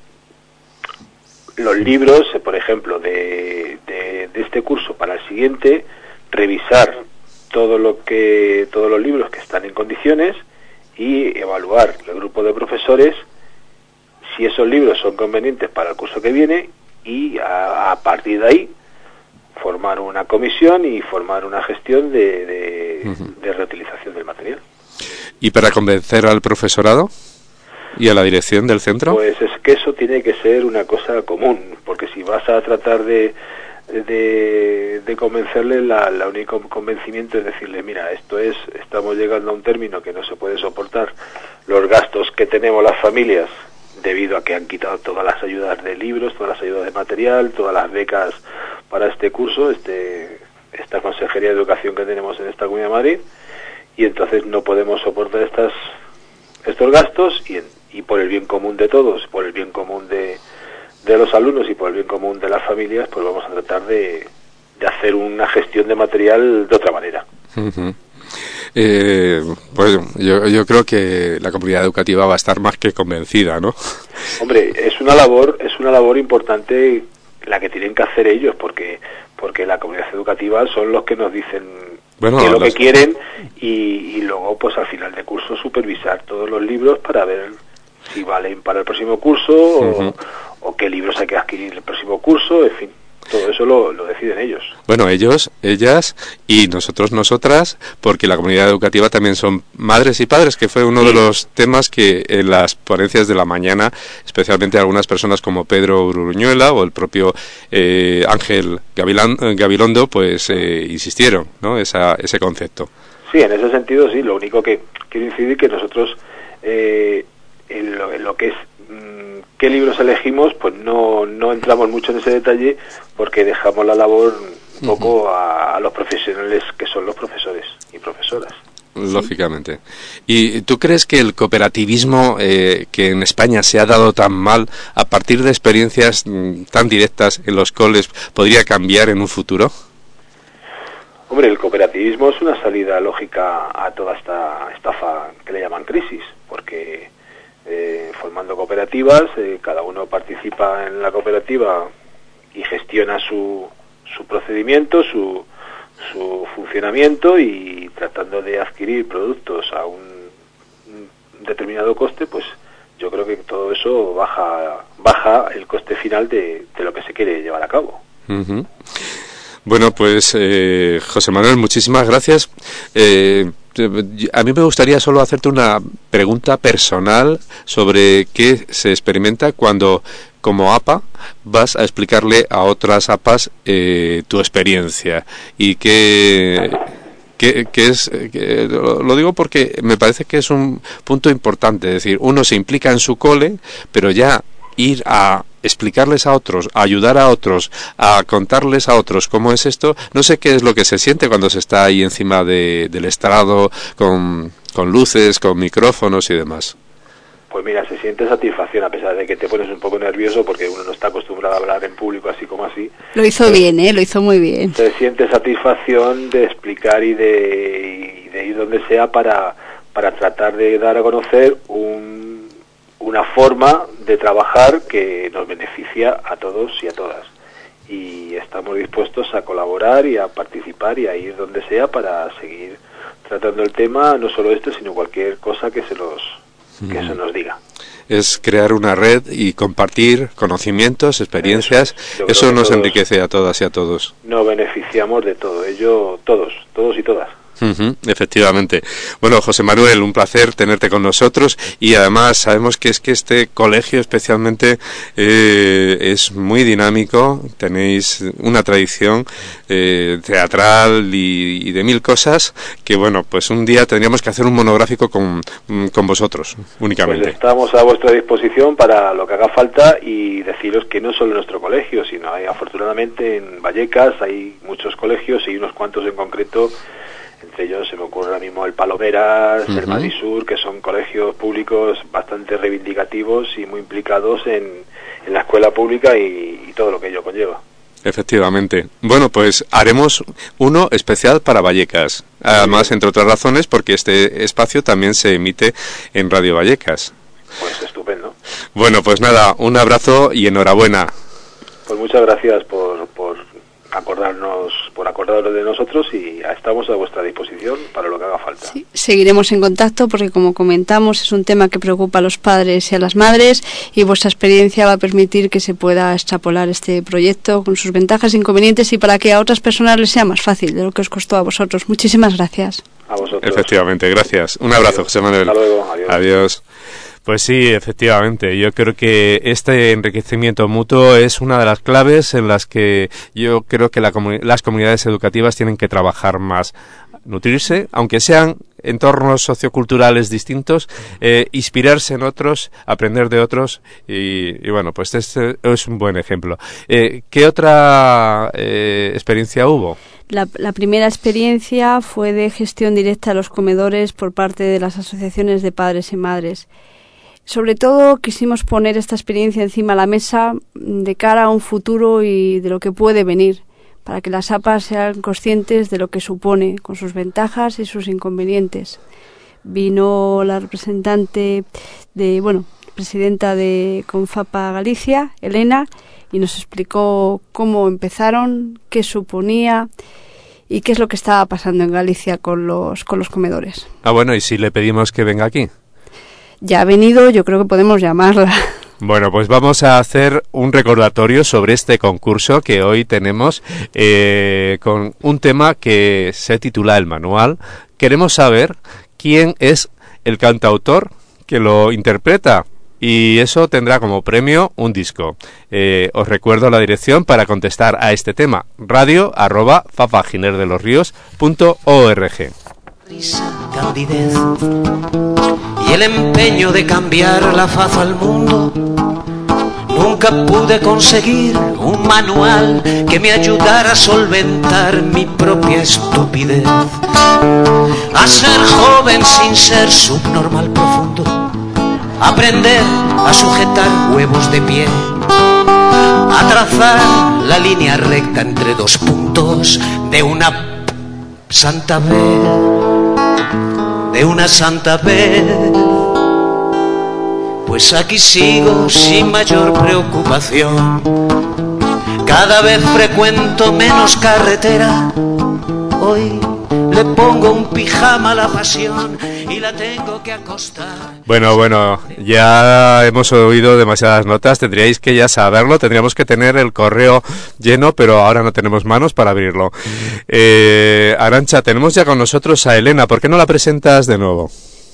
los libros, por ejemplo, de, de, de este curso para el siguiente, revisar todo lo que todos los libros que están en condiciones y evaluar el grupo de profesores si esos libros son convenientes para el curso que viene, y a, a partir de ahí formar una comisión y formar una gestión de, de, uh-huh. de reutilización del material. ¿Y para convencer al profesorado y a la dirección del centro? Pues es que eso tiene que ser una cosa común, porque si vas a tratar de de, de convencerle, la, la único convencimiento es decirle, mira, esto es, estamos llegando a un término que no se puede soportar los gastos que tenemos las familias debido a que han quitado todas las ayudas de libros, todas las ayudas de material, todas las becas para este curso, este esta Consejería de Educación que tenemos en esta Comunidad de Madrid, y entonces no podemos soportar estas estos gastos, y, y por el bien común de todos, por el bien común de, de los alumnos y por el bien común de las familias, pues vamos a tratar de, de hacer una gestión de material de otra manera. Uh-huh. Eh, pues yo, yo creo que la comunidad educativa va a estar más que convencida, ¿no? Hombre, es una labor, es una labor importante la que tienen que hacer ellos, porque porque la comunidad educativa son los que nos dicen bueno, qué es lo los... que quieren, y, y luego pues al final de curso supervisar todos los libros para ver si valen para el próximo curso, uh-huh. o, o qué libros hay que adquirir el próximo curso, en fin. Todo eso lo, lo deciden ellos. Bueno, ellos, ellas y nosotros, nosotras, porque la comunidad educativa también son madres y padres, que fue uno sí. de los temas que en las ponencias de la mañana, especialmente algunas personas como Pedro Uruñuela o el propio eh, Ángel Gavilán, Gabilondo, pues eh, insistieron, ¿no? Esa, ese concepto. Sí, en ese sentido sí. Lo único que quiero incidir que nosotros eh, en, lo, en lo que es qué libros elegimos, pues no, no entramos mucho en ese detalle, porque dejamos la labor un poco a, a los profesionales que son los profesores y profesoras. Lógicamente. ¿Y tú crees que el cooperativismo eh, que en España se ha dado tan mal, a partir de experiencias mm, tan directas en los coles, podría cambiar en un futuro? Hombre, el cooperativismo es una salida lógica a toda esta estafa que le llaman crisis, porque eh, formando cooperativas, eh, cada uno participa en la cooperativa y gestiona su, su procedimiento, su su funcionamiento, y tratando de adquirir productos a un, un determinado coste, pues yo creo que todo eso baja baja el coste final de, de lo que se quiere llevar a cabo. Uh-huh. Bueno, pues eh, José Manuel, muchísimas gracias. Eh, a mí me gustaría solo hacerte una pregunta personal sobre qué se experimenta cuando, como A P A, vas a explicarle a otras A P As eh, tu experiencia y qué, qué, qué es. Qué, lo digo porque me parece que es un punto importante. Es decir, uno se implica en su cole, pero ya ir a explicarles a otros, a ayudar a otros, a contarles a otros cómo es esto, no sé qué es lo que se siente cuando se está ahí encima de, del estrado con, con luces, con micrófonos y demás. Pues mira, se siente satisfacción, a pesar de que te pones un poco nervioso porque uno no está acostumbrado a hablar en público así como así. Lo hizo pero, bien, ¿eh? Lo hizo muy bien. Se siente satisfacción de explicar y de, y de ir donde sea para, para tratar de dar a conocer un una forma de trabajar que nos beneficia a todos y a todas, y estamos dispuestos a colaborar y a participar y a ir donde sea para seguir tratando el tema, no solo este, sino cualquier cosa que se los que mm. se nos diga. Es crear una red y compartir conocimientos, experiencias. Eso, eso nos enriquece a todas y a todos. Nos beneficiamos de todo ello, todos, todos y todas. Uh-huh, efectivamente. Bueno, José Manuel, un placer tenerte con nosotros, y además sabemos que es que este colegio especialmente eh, es muy dinámico, tenéis una tradición eh, teatral y, y de mil cosas que, bueno, pues un día tendríamos que hacer un monográfico con, con vosotros únicamente. Pues estamos a vuestra disposición para lo que haga falta, y deciros que no solo nuestro colegio, sino hay, afortunadamente en Vallecas hay muchos colegios y unos cuantos en concreto. Entre ellos se me ocurre ahora mismo el Palomeras, uh-huh. el Madisur, que son colegios públicos bastante reivindicativos y muy implicados en, en la escuela pública y, y todo lo que ello conlleva. Efectivamente. Bueno, pues haremos uno especial para Vallecas. Además, entre otras razones, porque este espacio también se emite en Radio Vallecas. Pues estupendo. Bueno, pues nada, un abrazo y enhorabuena. Pues muchas gracias por... por acordarnos por acordaros de nosotros, y estamos a vuestra disposición para lo que haga falta. Sí, seguiremos en contacto porque, como comentamos, es un tema que preocupa a los padres y a las madres, y vuestra experiencia va a permitir que se pueda extrapolar este proyecto con sus ventajas e inconvenientes, y para que a otras personas les sea más fácil de lo que os costó a vosotros. Muchísimas gracias. A vosotros. Efectivamente, gracias. Un abrazo, adiós. José Manuel. Hasta luego. Adiós. Adiós. Pues sí, efectivamente, yo creo que este enriquecimiento mutuo es una de las claves en las que yo creo que la comu- las comunidades educativas tienen que trabajar más. Nutrirse, aunque sean entornos socioculturales distintos, eh, inspirarse en otros, aprender de otros, y, y bueno, pues este es un buen ejemplo. Eh, ¿Qué otra eh, experiencia hubo? La, la primera experiencia fue de gestión directa a los comedores por parte de las asociaciones de padres y madres. Sobre todo quisimos poner esta experiencia encima de la mesa de cara a un futuro y de lo que puede venir, para que las A P As sean conscientes de lo que supone, con sus ventajas y sus inconvenientes. Vino la representante de, bueno, presidenta de Confapa Galicia, Elena, y nos explicó cómo empezaron, qué suponía y qué es lo que estaba pasando en Galicia con los, con los comedores. Ah, bueno, ¿y si le pedimos que venga aquí? Ya ha venido, yo creo que podemos llamarla. Bueno, pues vamos a hacer un recordatorio sobre este concurso que hoy tenemos eh, con un tema que se titula El Manual. Queremos saber quién es el cantautor que lo interpreta, y eso tendrá como premio un disco. Eh, os recuerdo la dirección para contestar a este tema: radio arroba fafaginerdelosrios.org. Risa, candidez y el empeño de cambiar la faz al mundo. Nunca pude conseguir un manual que me ayudara a solventar mi propia estupidez, a ser joven sin ser subnormal profundo, aprender a sujetar huevos de pie, a trazar la línea recta entre dos puntos de una santa vez, de una santa vez. Pues aquí sigo sin mayor preocupación, cada vez frecuento menos carretera. Hoy le pongo un pijama a la pasión y la tengo que acostar. Bueno, bueno, ya hemos oído demasiadas notas, tendríais que ya saberlo, tendríamos que tener el correo lleno, pero ahora no tenemos manos para abrirlo. Eh, Arantxa, tenemos ya con nosotros a Elena, ¿por qué no la presentas de nuevo?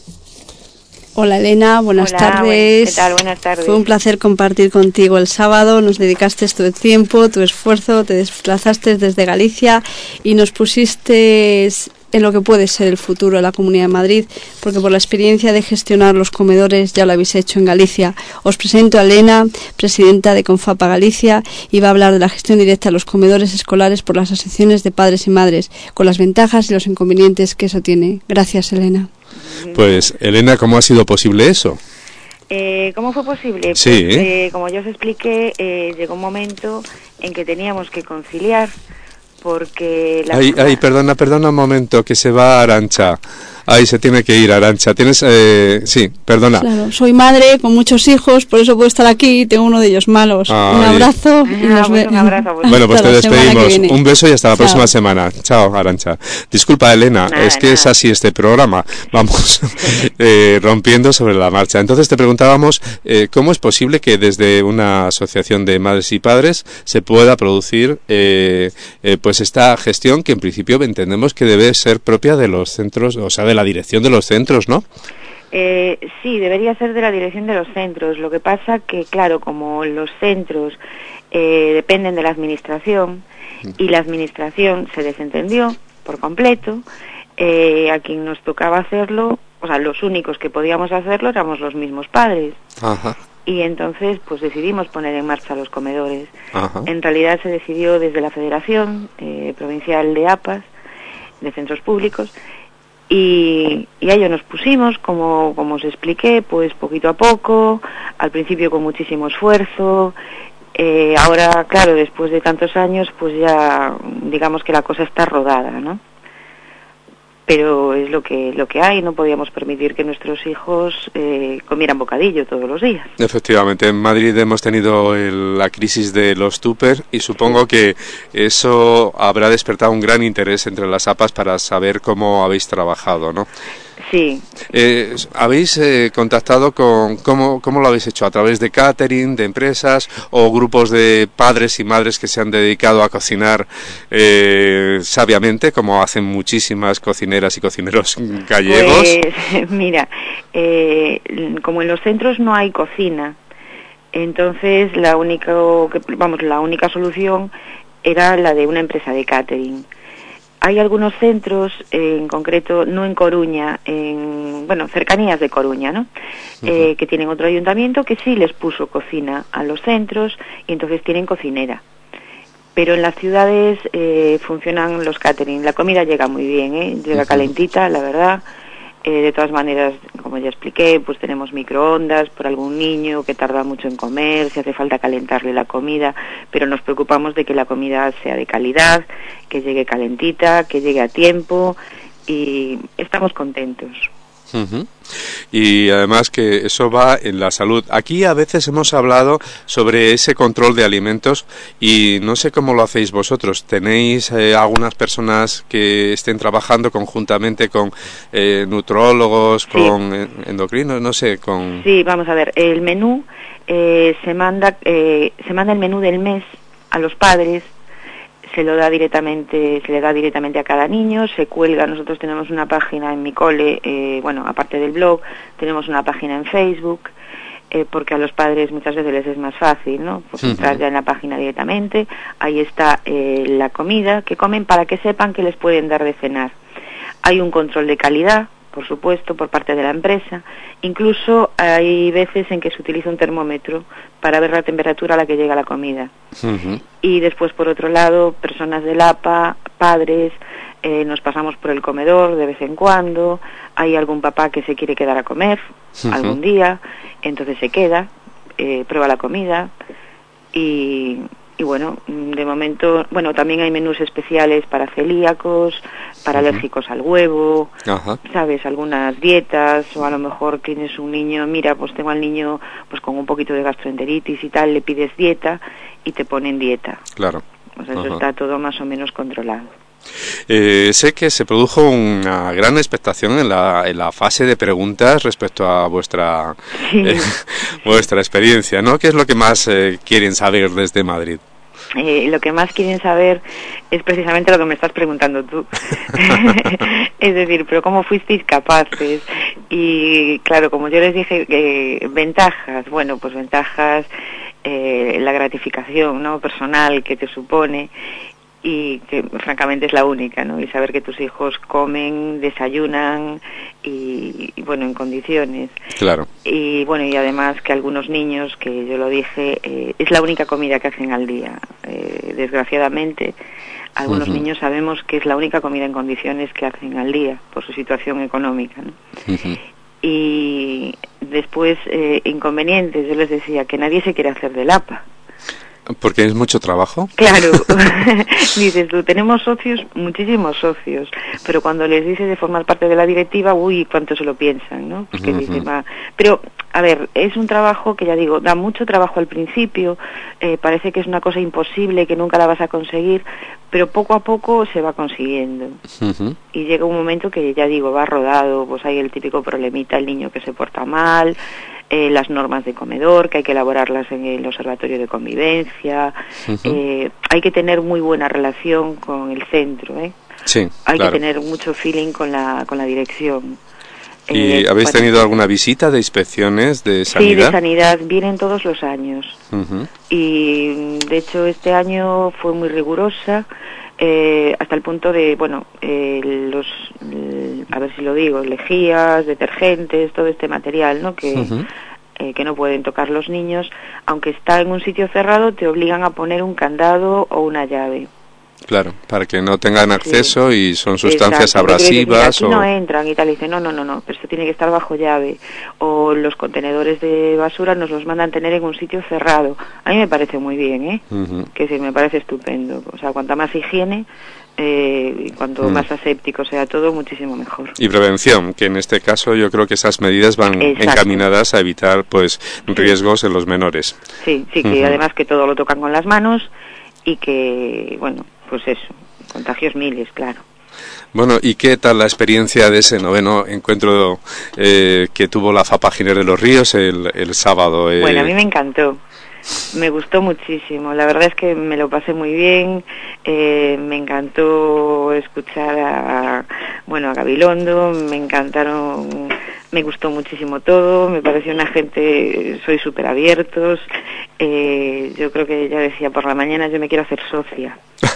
Hola Elena, buenas Hola, tardes. ¿qué tal? Buenas tardes. Fue un placer compartir contigo el sábado, nos dedicaste tu tiempo, tu esfuerzo, te desplazaste desde Galicia y nos pusiste en lo que puede ser el futuro de la Comunidad de Madrid, porque por la experiencia de gestionar los comedores ya lo habéis hecho en Galicia. Os presento a Elena, presidenta de Confapa Galicia, y va a hablar de la gestión directa de los comedores escolares por las asociaciones de padres y madres, con las ventajas y los inconvenientes que eso tiene. Gracias, Elena. Pues, Elena, ¿cómo ha sido posible eso? Eh, ¿Cómo fue posible? Sí. Pues, eh, como yo os expliqué, eh, llegó un momento en que teníamos que conciliar, porque... La Ay, ay, perdona, perdona un momento, que se va Arantxa. Ay, se tiene que ir, Arantxa. Tienes, eh, sí, perdona. Claro, soy madre con muchos hijos, por eso puedo estar aquí y tengo uno de ellos malos. Ay. Un abrazo y Ah, nos pues ve- un abrazo, pues. Bueno, pues hasta te la semana que despedimos. viene. Un beso y hasta la Chao. próxima semana. Chao, Arantxa. Disculpa, Elena, Nada, es que nada. es así este programa. Vamos eh, rompiendo sobre la marcha. Entonces te preguntábamos eh, cómo es posible que desde una asociación de madres y padres se pueda producir eh, eh, pues esta gestión que en principio entendemos que debe ser propia de los centros, o sea, de la dirección de los centros, ¿no? Eh, sí, debería ser de la dirección de los centros. Lo que pasa que, claro, como los centros eh, dependen de la administración y la administración se desentendió por completo, eh, a quien nos tocaba hacerlo, o sea, los únicos que podíamos hacerlo éramos los mismos padres. Ajá. Y entonces, pues decidimos poner en marcha los comedores. Ajá. En realidad se decidió desde la Federación eh, Provincial de A P A S, de Centros Públicos, y, y a ello nos pusimos, como, como os expliqué, pues poquito a poco, al principio con muchísimo esfuerzo, eh, ahora, claro, después de tantos años, pues ya digamos que la cosa está rodada, ¿no? Pero es lo que lo que hay, no podíamos permitir que nuestros hijos eh, comieran bocadillo todos los días. Efectivamente, en Madrid hemos tenido el- la crisis de los tupper y supongo que eso habrá despertado un gran interés entre las A P A S para saber cómo habéis trabajado, ¿no? Sí. Eh, ¿Habéis eh, contactado con, cómo, cómo lo habéis hecho? ¿A través de catering, de empresas o grupos de padres y madres que se han dedicado a cocinar eh, sabiamente, como hacen muchísimas cocineras y cocineros gallegos? Pues mira, eh, como en los centros no hay cocina, entonces la única, que, vamos, la única solución era la de una empresa de catering. Hay algunos centros, eh, en concreto, no en Coruña, en, bueno, cercanías de Coruña, ¿no? Eh, que tienen otro ayuntamiento que sí les puso cocina a los centros y entonces tienen cocinera. Pero en las ciudades eh, funcionan los catering. La comida llega muy bien, ¿eh? Llega calentita, la verdad. Eh, de todas maneras, como ya expliqué, pues tenemos microondas por algún niño que tarda mucho en comer, si hace falta calentarle la comida, pero nos preocupamos de que la comida sea de calidad, que llegue calentita, que llegue a tiempo y estamos contentos. Ujú. Y además que eso va en la salud. Aquí a veces hemos hablado sobre ese control de alimentos y no sé cómo lo hacéis vosotros. ¿Tenéis eh, algunas personas que estén trabajando conjuntamente con eh, nutrólogos, Sí. con eh, endocrinos, no sé, con... Sí, vamos a ver, el menú eh, se manda eh, se manda el menú del mes a los padres, se lo da directamente, se le da directamente a cada niño, se cuelga. Nosotros tenemos una página en mi cole, eh, bueno, aparte del blog, tenemos una página en Facebook, eh, porque a los padres muchas veces les es más fácil, ¿no? Pues Ujú. entrar ya en la página directamente. Ahí está eh, la comida que comen para que sepan que les pueden dar de cenar. Hay un control de calidad, por supuesto, por parte de la empresa. Incluso hay veces en que se utiliza un termómetro para ver la temperatura a la que llega la comida. Uh-huh. Y después, por otro lado, personas del A P A, padres, eh, nos pasamos por el comedor de vez en cuando. Hay algún papá que se quiere quedar a comer uh-huh. algún día, entonces se queda, eh, prueba la comida y... Y bueno, de momento, bueno, también hay menús especiales para celíacos, para uh-huh. alérgicos al huevo, uh-huh. ¿sabes? Algunas dietas, o a lo mejor tienes un niño, mira, pues tengo al niño pues con un poquito de gastroenteritis y tal, le pides dieta y te ponen dieta. Claro. O sea, eso uh-huh. está todo más o menos controlado. Eh, sé que se produjo una gran expectación en la, en la fase de preguntas respecto a vuestra sí. eh, vuestra experiencia, ¿no? ¿Qué es lo que más eh, quieren saber desde Madrid? Eh, lo que más quieren saber es precisamente lo que me estás preguntando tú. Es decir, pero ¿cómo fuisteis capaces? Y claro, como yo les dije, eh, ventajas, bueno, pues ventajas, eh, la gratificación, ¿no?, personal que te supone, y que francamente es la única, ¿no? Y saber que tus hijos comen, desayunan y, y bueno, en condiciones. Claro. Y bueno, y además que algunos niños, que yo lo dije, eh, es la única comida que hacen al día. Eh, desgraciadamente, algunos uh-huh. niños sabemos que es la única comida en condiciones que hacen al día por su situación económica, ¿no? Uh-huh. Y después, eh, inconvenientes, yo les decía que nadie se quiere hacer del A P A. ¿Porque es mucho trabajo? Claro, dices tú, tenemos socios, muchísimos socios, pero cuando les dices de formar parte de la directiva, uy, cuánto se lo piensan, ¿no? Porque uh-huh. dicen, va. Pero, a ver, es un trabajo que ya digo, da mucho trabajo al principio, eh, parece que es una cosa imposible, que nunca la vas a conseguir, pero poco a poco se va consiguiendo. Uh-huh. Y llega un momento que, ya digo, va rodado, pues hay el típico problemita, el niño que se porta mal, Eh, las normas de comedor, que hay que elaborarlas en el observatorio de convivencia, uh-huh. eh, hay que tener muy buena relación con el centro, ¿eh? Sí, hay claro. que tener mucho feeling con la con la dirección. ¿Y eh, habéis para... tenido alguna visita de inspecciones de sanidad? Sí, de sanidad, vienen todos los años. Uh-huh. Y de hecho este año fue muy rigurosa, eh, hasta el punto de, bueno, eh, los, eh, a ver si lo digo, lejías, detergentes, todo este material, ¿no?, que, uh-huh. eh, que no pueden tocar los niños, aunque está en un sitio cerrado, te obligan a poner un candado o una llave. Claro, para que no tengan acceso, sí. Y son sustancias Exacto. abrasivas. Dices, aquí o... no entran y tal, y dicen, no, no, no, no, pero esto tiene que estar bajo llave. O los contenedores de basura nos los mandan tener en un sitio cerrado. A mí me parece muy bien, ¿eh? Uh-huh. Que sí, me parece estupendo. O sea, cuanta más higiene, eh, y cuanto uh-huh. más aséptico sea todo, muchísimo mejor. Y prevención, que en este caso yo creo que esas medidas van Exacto. encaminadas a evitar, pues, riesgos sí. en los menores. Sí, sí, que uh-huh. además que todo lo tocan con las manos y que, bueno, pues eso, contagios miles, claro. Bueno, ¿y qué tal la experiencia de ese noveno encuentro eh, que tuvo la FAPA Giner de los Ríos el, el sábado? Eh? Bueno, a mí me encantó, me gustó muchísimo, la verdad es que me lo pasé muy bien, eh, me encantó escuchar a, bueno, a Gabilondo, me encantaron, me gustó muchísimo todo, me pareció una gente, soy súper abiertos, eh, yo creo que ya decía por la mañana, yo me quiero hacer socia.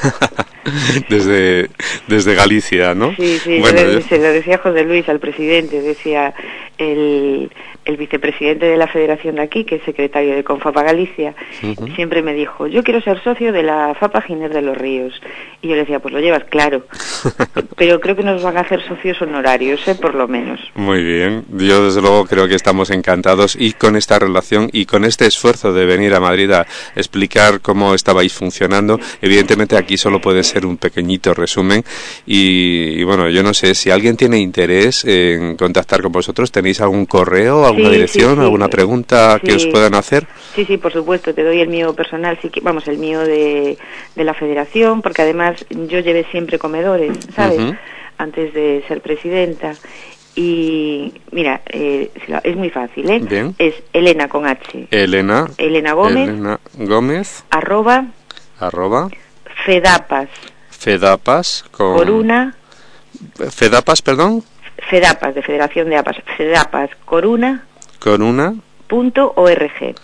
desde desde Galicia, ¿no? Sí, sí, bueno, yo, se lo decía José Luis al presidente, decía el, el vicepresidente de la federación de aquí, que es secretario de Confapa Galicia, uh-huh. siempre me dijo, yo quiero ser socio de la FAPA Giner de los Ríos. Y yo le decía, pues lo llevas claro, pero creo que nos van a hacer socios honorarios, ¿eh? Por lo menos. Muy bien, yo desde luego creo que estamos encantados y con esta relación y con este esfuerzo de venir a Madrid a explicar cómo estabais funcionando. Evidentemente aquí solo puede ser un pequeñito resumen y, y bueno, yo no sé si alguien tiene interés en contactar con vosotros, ¿tenéis algún correo, alguna sí, dirección, sí, sí. alguna pregunta sí. que os puedan hacer? Sí, sí, por supuesto, te doy el mío personal, sí que, vamos, el mío de, de la federación, porque además yo llevé siempre comedores, ¿sabes? Uh-huh. Antes de ser presidenta. Y mira, eh, es muy fácil, ¿eh? Bien. Es Elena con H. Elena. Elena Gómez. Elena Gómez. Arroba. Arroba. Fedapas. Fedapas con... Coruna. Fedapas, perdón. Fedapas, de Federación de A P A S. Fedapas, Coruna. Coruna. Punto org.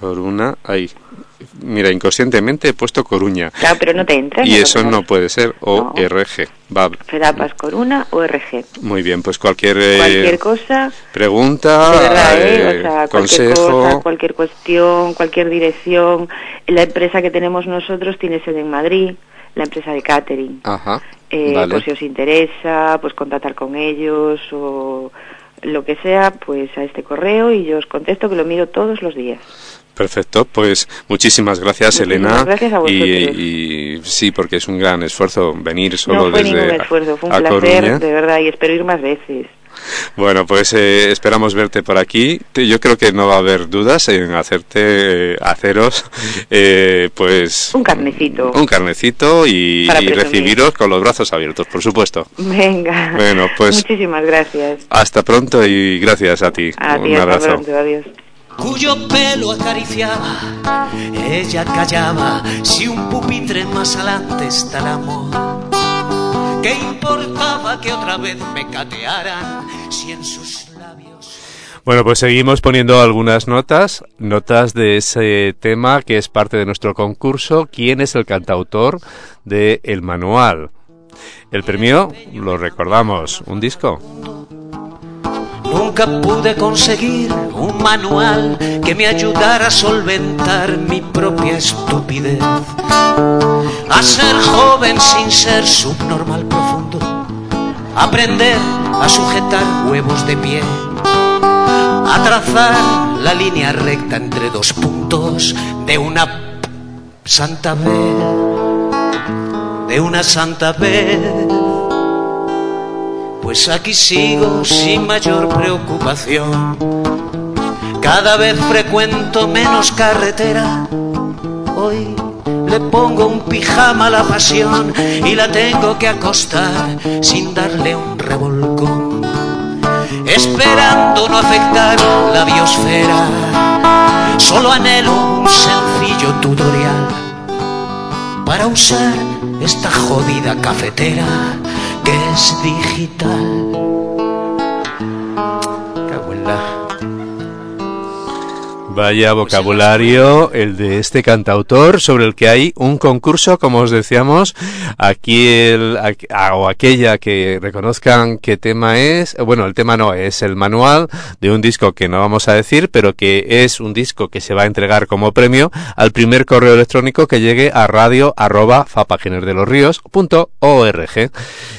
Coruna, ahí. Mira, inconscientemente he puesto Coruña. Claro, pero no te entra. Y eso no puede ser. O R G. No. Fedapas Coruna o R G. Muy bien, pues cualquier, eh, cualquier cosa. Pregunta, de verdad, eh, ¿eh? O sea, consejo. Cualquier cosa, cualquier cuestión, cualquier dirección. La empresa que tenemos nosotros tiene sede en Madrid, la empresa de catering. Ajá. Eh, vale. Pues si os interesa, pues contactar con ellos o lo que sea, pues a este correo y yo os contesto, que lo miro todos los días. Perfecto, pues muchísimas gracias, muchísimas Elena. Gracias a vosotros. Y, y sí, porque es un gran esfuerzo venir solo no fue desde ningún esfuerzo, fue un a placer, Coruña. De verdad, y espero ir más veces. Bueno, pues eh, esperamos verte por aquí. Yo creo que no va a haber dudas en hacerte, eh, haceros, eh, pues... Un carnecito. Un carnecito y, y recibiros con los brazos abiertos, por supuesto. Venga. Bueno, pues... Muchísimas gracias. Hasta pronto y gracias a ti. A ti, un abrazo. hasta pronto, adiós. Cuyo pelo acariciaba, ella callaba, si un pupitre más adelante está el amor. ¿Qué importaba que otra vez me catearan si en sus labios... Bueno, pues seguimos poniendo algunas notas, notas de ese tema que es parte de nuestro concurso. ¿Quién es el cantautor de El Manual? El premio, lo recordamos, un disco. Nunca pude conseguir un manual que me ayudara a solventar mi propia estupidez, a ser joven sin ser subnormal profundo, aprender a sujetar huevos de pie, a trazar la línea recta entre dos puntos de una santa vez, de una santa vez. Pues aquí sigo sin mayor preocupación, cada vez frecuento menos carretera. Hoy le pongo un pijama a la pasión y la tengo que acostar sin darle un revolcón, esperando no afectar la biosfera. Solo anhelo un sencillo tutorial para usar esta jodida cafetera que es digital. Cago en la... Vaya vocabulario el de este cantautor, sobre el que hay un concurso, como os decíamos. Aquí el a, o aquella que reconozcan qué tema es, bueno, el tema no, es el manual de un disco que no vamos a decir, pero que es un disco que se va a entregar como premio al primer correo electrónico que llegue a radio arroba fapaginerdelosrios punto org.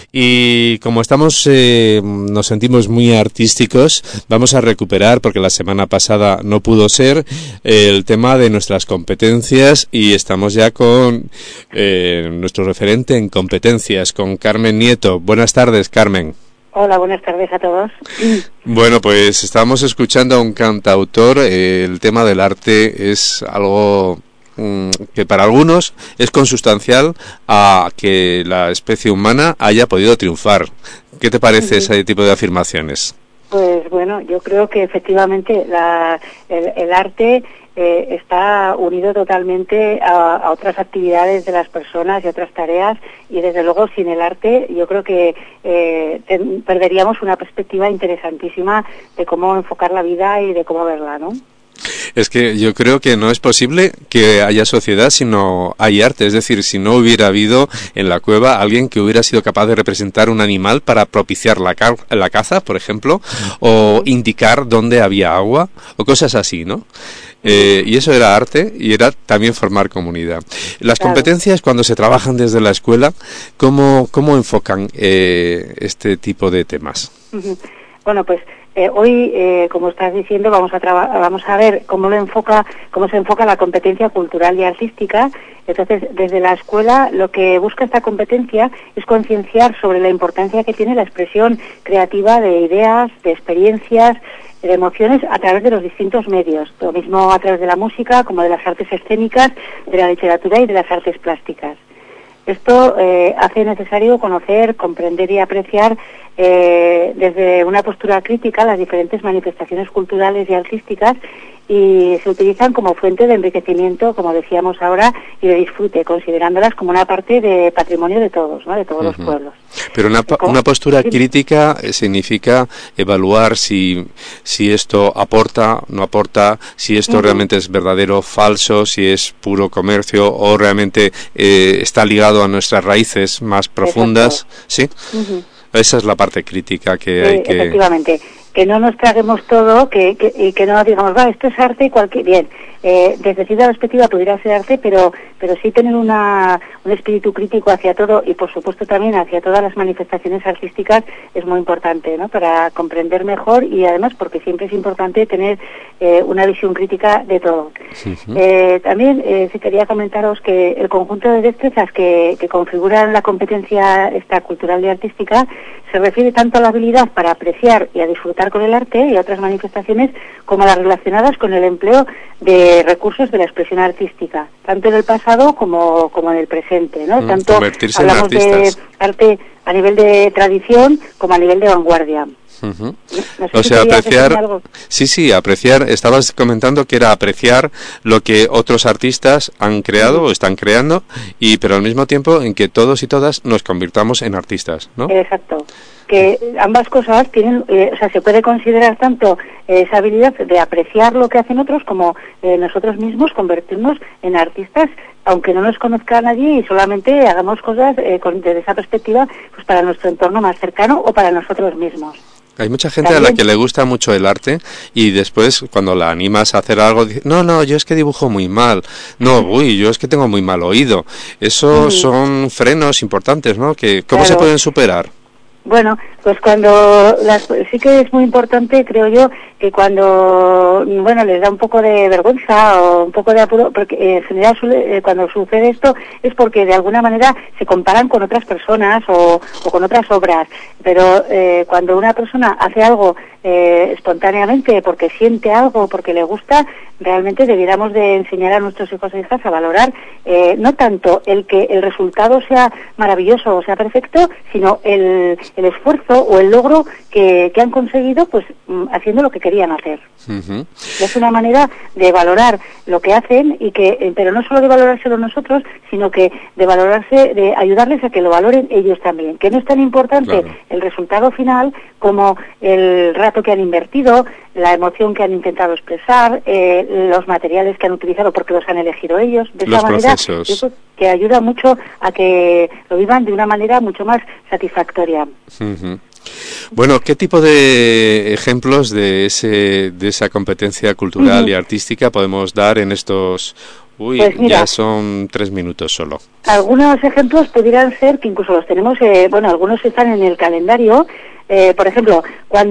Y como estamos, eh, nos sentimos muy artísticos, vamos a recuperar, porque la semana pasada no pudo ser, eh, el tema de nuestras competencias, y estamos ya con eh, nuestro referente en competencias, con Carmen Nieto. Buenas tardes, Carmen. Hola, buenas tardes a todos. Bueno, pues estábamos escuchando a un cantautor. Eh, el tema del arte es algo que para algunos es consustancial a que la especie humana haya podido triunfar. ¿Qué te parece uh-huh. ese tipo de afirmaciones? Pues bueno, yo creo que efectivamente la, el, el arte eh, está unido totalmente a, a otras actividades de las personas y otras tareas, y desde luego sin el arte yo creo que eh, ten, perderíamos una perspectiva interesantísima de cómo enfocar la vida y de cómo verla, ¿no? Es que yo creo que no es posible que haya sociedad si no hay arte. Es decir, si no hubiera habido en la cueva alguien que hubiera sido capaz de representar un animal para propiciar la, ca- la caza, por ejemplo, o indicar dónde había agua, o cosas así, ¿no? Eh, y eso era arte, y era también formar comunidad. Las claro. competencias, cuando se trabajan desde la escuela, ¿cómo, cómo enfocan eh, este tipo de temas? Uh-huh. Bueno, pues Eh, hoy, eh, como estás diciendo, vamos a traba- vamos a ver cómo lo enfoca, cómo se enfoca la competencia cultural y artística. Entonces, desde la escuela, lo que busca esta competencia es concienciar sobre la importancia que tiene la expresión creativa de ideas, de experiencias, de emociones a través de los distintos medios. Lo mismo a través de la música, como de las artes escénicas, de la literatura y de las artes plásticas. Esto eh, hace necesario conocer, comprender y apreciar eh, desde una postura crítica las diferentes manifestaciones culturales y artísticas, y se utilizan como fuente de enriquecimiento, como decíamos ahora, y de disfrute, considerándolas como una parte de patrimonio de todos, ¿no? De todos uh-huh. los pueblos. Pero una, una postura crítica significa evaluar si, si esto aporta, no aporta, si esto uh-huh. realmente es verdadero, falso, si es puro comercio o realmente eh, está ligado a nuestras raíces más profundas. Exacto. ¿Sí? Uh-huh. Esa es la parte crítica que sí, hay que... Efectivamente. Que no nos traguemos todo, que, que, y que no digamos, va, esto es arte, cualquier... Bien, eh, desde cierta perspectiva pudiera ser arte, pero pero sí tener una, un espíritu crítico hacia todo, y por supuesto también hacia todas las manifestaciones artísticas, es muy importante, ¿no? Para comprender mejor, y además porque siempre es importante tener eh, una visión crítica de todo. Uh-huh. Eh, también eh, sí quería comentaros que el conjunto de destrezas que, que configuran la competencia esta cultural y artística se refiere tanto a la habilidad para apreciar y a disfrutar con el arte y otras manifestaciones, como a las relacionadas con el empleo de recursos de la expresión artística, tanto en el pasado como, como en el presente, ¿no? Mm, tanto hablamos de arte a nivel de tradición como a nivel de vanguardia. Uh-huh. No sé o si sea, apreciar, sí, sí, apreciar, estabas comentando que era apreciar lo que otros artistas han creado uh-huh. o están creando, y pero al mismo tiempo en que todos y todas nos convirtamos en artistas, ¿no? Exacto. Que ambas cosas tienen, eh, o sea, se puede considerar tanto eh, esa habilidad de apreciar lo que hacen otros, como eh, nosotros mismos convertirnos en artistas, aunque no nos conozca nadie, y solamente hagamos cosas eh, con, desde esa perspectiva, pues para nuestro entorno más cercano o para nosotros mismos. Hay mucha gente ¿También? a la que le gusta mucho el arte, y después cuando la animas a hacer algo dice, no, no, yo es que dibujo muy mal, no, uy, yo es que tengo muy mal oído. Eso sí. son frenos importantes, ¿no? Que ¿Cómo claro. se pueden superar? Bueno, pues cuando las, sí que es muy importante, creo yo, que cuando bueno les da un poco de vergüenza o un poco de apuro, porque eh, en general suele, eh, cuando sucede esto es porque de alguna manera se comparan con otras personas o, o con otras obras, pero eh, cuando una persona hace algo eh, espontáneamente porque siente algo, porque le gusta, realmente debiéramos de enseñar a nuestros hijos e hijas a valorar eh, no tanto el que el resultado sea maravilloso o sea perfecto, sino el, el esfuerzo o el logro que, que han conseguido, pues haciendo lo que querían hacer. Uh-huh. Es una manera de valorar lo que hacen, y que, pero no solo de valorárselo nosotros, sino que de valorarse, de ayudarles a que lo valoren ellos también, que no es tan importante claro. el resultado final como el rato que han invertido, la emoción que han intentado expresar, eh, los materiales que han utilizado porque los han elegido ellos. De esa manera, eso que ayuda mucho a que lo vivan de una manera mucho más satisfactoria. Uh-huh. Bueno, ¿qué tipo de ejemplos de ese de esa competencia cultural uh-huh. y artística podemos dar en estos... Uy, pues mira, ya son tres minutos solo. Algunos ejemplos pudieran ser, que incluso los tenemos, eh, bueno, algunos están en el calendario. Eh, por ejemplo,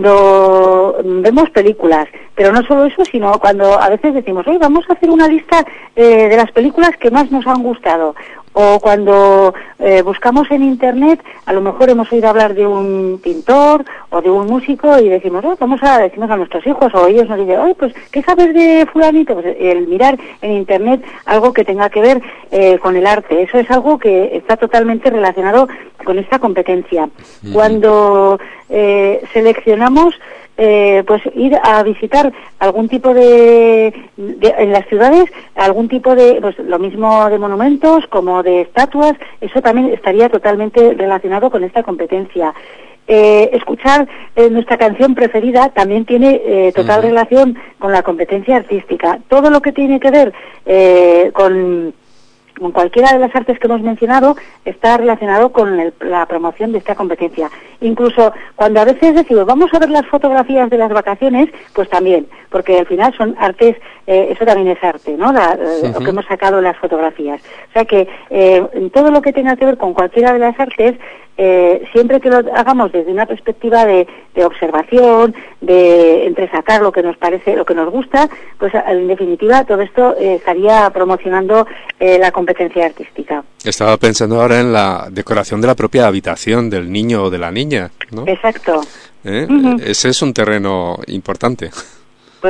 cuando vemos películas, pero no solo eso, sino cuando a veces decimos, oye, vamos a hacer una lista eh, de las películas que más nos han gustado. O cuando eh, buscamos en Internet, a lo mejor hemos oído hablar de un pintor o de un músico y decimos, oh, vamos a decimos a nuestros hijos, o ellos nos dicen, oye, pues, ¿qué sabes de fulanito? Pues el mirar en Internet algo que tenga que ver eh, con el arte, eso es algo que está totalmente relacionado con esta competencia. Uh-huh. Cuando eh, seleccionamos Eh, pues ir a visitar algún tipo de, de en las ciudades, algún tipo de, pues lo mismo de monumentos como de estatuas, eso también estaría totalmente relacionado con esta competencia. Eh, escuchar eh, nuestra canción preferida también tiene eh, total uh-huh. relación con la competencia artística. Todo lo que tiene que ver eh, con con cualquiera de las artes que hemos mencionado está relacionado con el, la promoción de esta competencia. Incluso cuando a veces decimos vamos a ver las fotografías de las vacaciones, pues también, porque al final son artes, eh, eso también es arte, ¿no? La, uh-huh. Lo que hemos sacado en las fotografías. O sea que eh, en todo lo que tenga que ver con cualquiera de las artes, eh, siempre que lo hagamos desde una perspectiva de, de observación, de entresacar lo que nos parece, lo que nos gusta, pues en definitiva todo esto eh, estaría promocionando eh, la competencia artística. Estaba pensando ahora en la decoración de la propia habitación del niño o de la niña, ¿no? Exacto. ¿Eh? Uh-huh. Ese es un terreno importante. Pues sí,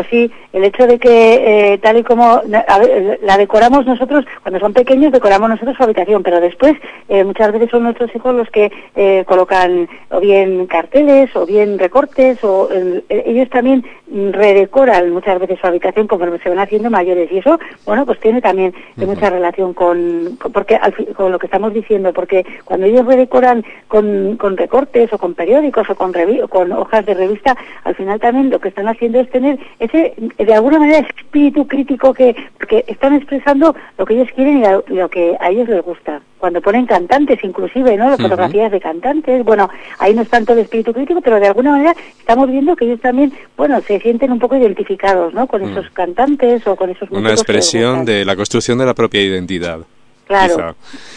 el hecho de que, eh, tal y como a ver, la decoramos nosotros, cuando son pequeños decoramos nosotros su habitación, pero después eh, muchas veces son nuestros hijos los que eh, colocan o bien carteles o bien recortes, o eh, ellos también redecoran muchas veces su habitación conforme se van haciendo mayores, y eso, bueno, pues tiene también uh-huh. mucha relación con, con porque al, con lo que estamos diciendo, porque cuando ellos redecoran con, con recortes o con periódicos o con, revi- con hojas de revista, al final también lo que están haciendo es tener ese, de alguna manera, espíritu crítico, que porque están expresando lo que ellos quieren y a, lo que a ellos les gusta. Cuando ponen cantantes, inclusive, ¿no? Las uh-huh. fotografías de cantantes, bueno, ahí no es tanto el espíritu crítico, pero de alguna manera estamos viendo que ellos también, bueno, se sienten un poco identificados, ¿no? Con esos uh-huh. cantantes o con esos músicos. Una expresión de la construcción de la propia identidad. Claro. Quizá.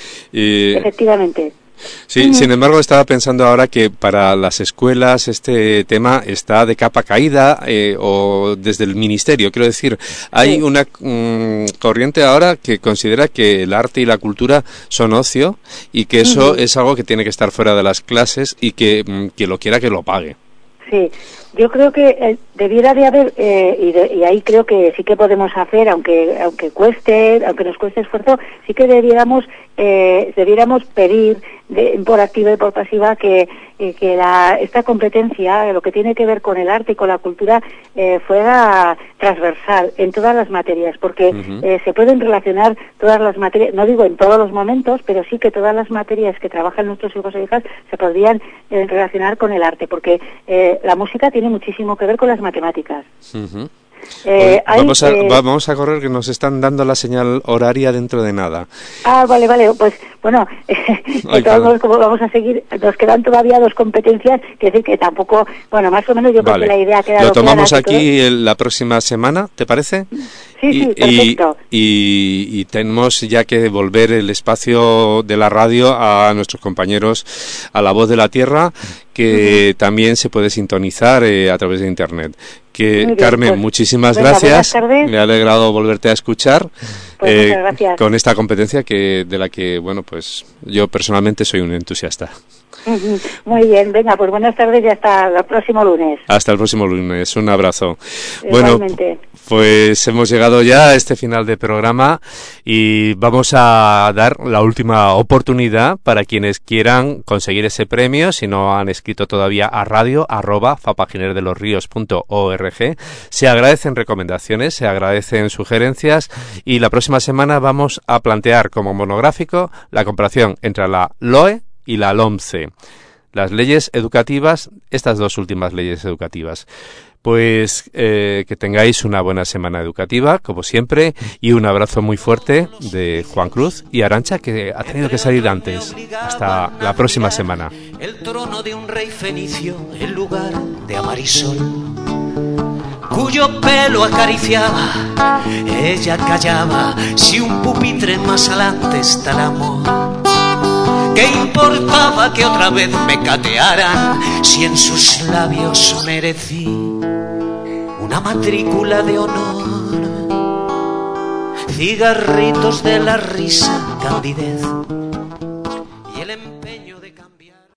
Y... efectivamente. Sí, sin embargo, estaba pensando ahora que para las escuelas este tema está de capa caída, eh, o desde el ministerio, quiero decir, hay sí. una um, corriente ahora que considera que el arte y la cultura son ocio y que eso uh-huh. es algo que tiene que estar fuera de las clases y que um, quien lo quiera que lo pague. Sí, yo creo que eh, debiera de haber, eh, y, de, y ahí creo que sí que podemos hacer, aunque aunque cueste, aunque nos cueste esfuerzo, sí que debiéramos eh, debiéramos pedir de, por activa y por pasiva que eh, que la, esta competencia, lo que tiene que ver con el arte y con la cultura, eh, fuera transversal en todas las materias, porque uh-huh. eh, se pueden relacionar todas las materias, no digo en todos los momentos, pero sí que todas las materias que trabajan nuestros hijos e hijas se podrían eh, relacionar con el arte, porque eh, la música tiene muchísimo que ver con las matemáticas. Uh-huh. Eh, hay, vamos, a, eh, vamos a correr, que nos están dando la señal horaria dentro de nada. Ah, vale, vale, pues bueno, de todos modos, como vamos a seguir, nos quedan todavía dos competencias, que decir que tampoco, bueno, más o menos yo vale. creo que la idea ha quedado Lo tomamos clara, aquí el, la próxima semana, ¿te parece? Sí, sí, y, perfecto. Y, y, y tenemos ya que devolver el espacio de la radio a nuestros compañeros a La Voz de la Tierra, que uh-huh. también se puede sintonizar eh, a través de Internet. Que bien, Carmen, pues, muchísimas venga, gracias. Me ha alegrado volverte a escuchar pues eh, muchas gracias. Con esta competencia que de la que, bueno, pues yo personalmente soy un entusiasta. Uh-huh. Muy bien, venga, pues buenas tardes y hasta el próximo lunes. Hasta el próximo lunes, un abrazo. Igualmente. Bueno, pues hemos llegado ya a este final de programa y vamos a dar la última oportunidad para quienes quieran conseguir ese premio, si no han escrito todavía a radio arroba fapaginerdelosrios punto org. Se agradecen recomendaciones, se agradecen sugerencias y la próxima semana vamos a plantear como monográfico la comparación entre la L O E y la LOMCE, las leyes educativas, estas dos últimas leyes educativas. Pues eh, que tengáis una buena semana educativa, como siempre, y un abrazo muy fuerte de Juan Cruz y Arantxa, que ha tenido que salir antes. Hasta la próxima semana. El trono de un rey fenicio en lugar de Amarisol, cuyo pelo acariciaba, ella callaba. Si un pupitre más adelante está el amor, ¿qué importaba que otra vez me catearan si en sus labios merecí una matrícula de honor? Cigarritos de la risa, candidez y el empeño de cambiar.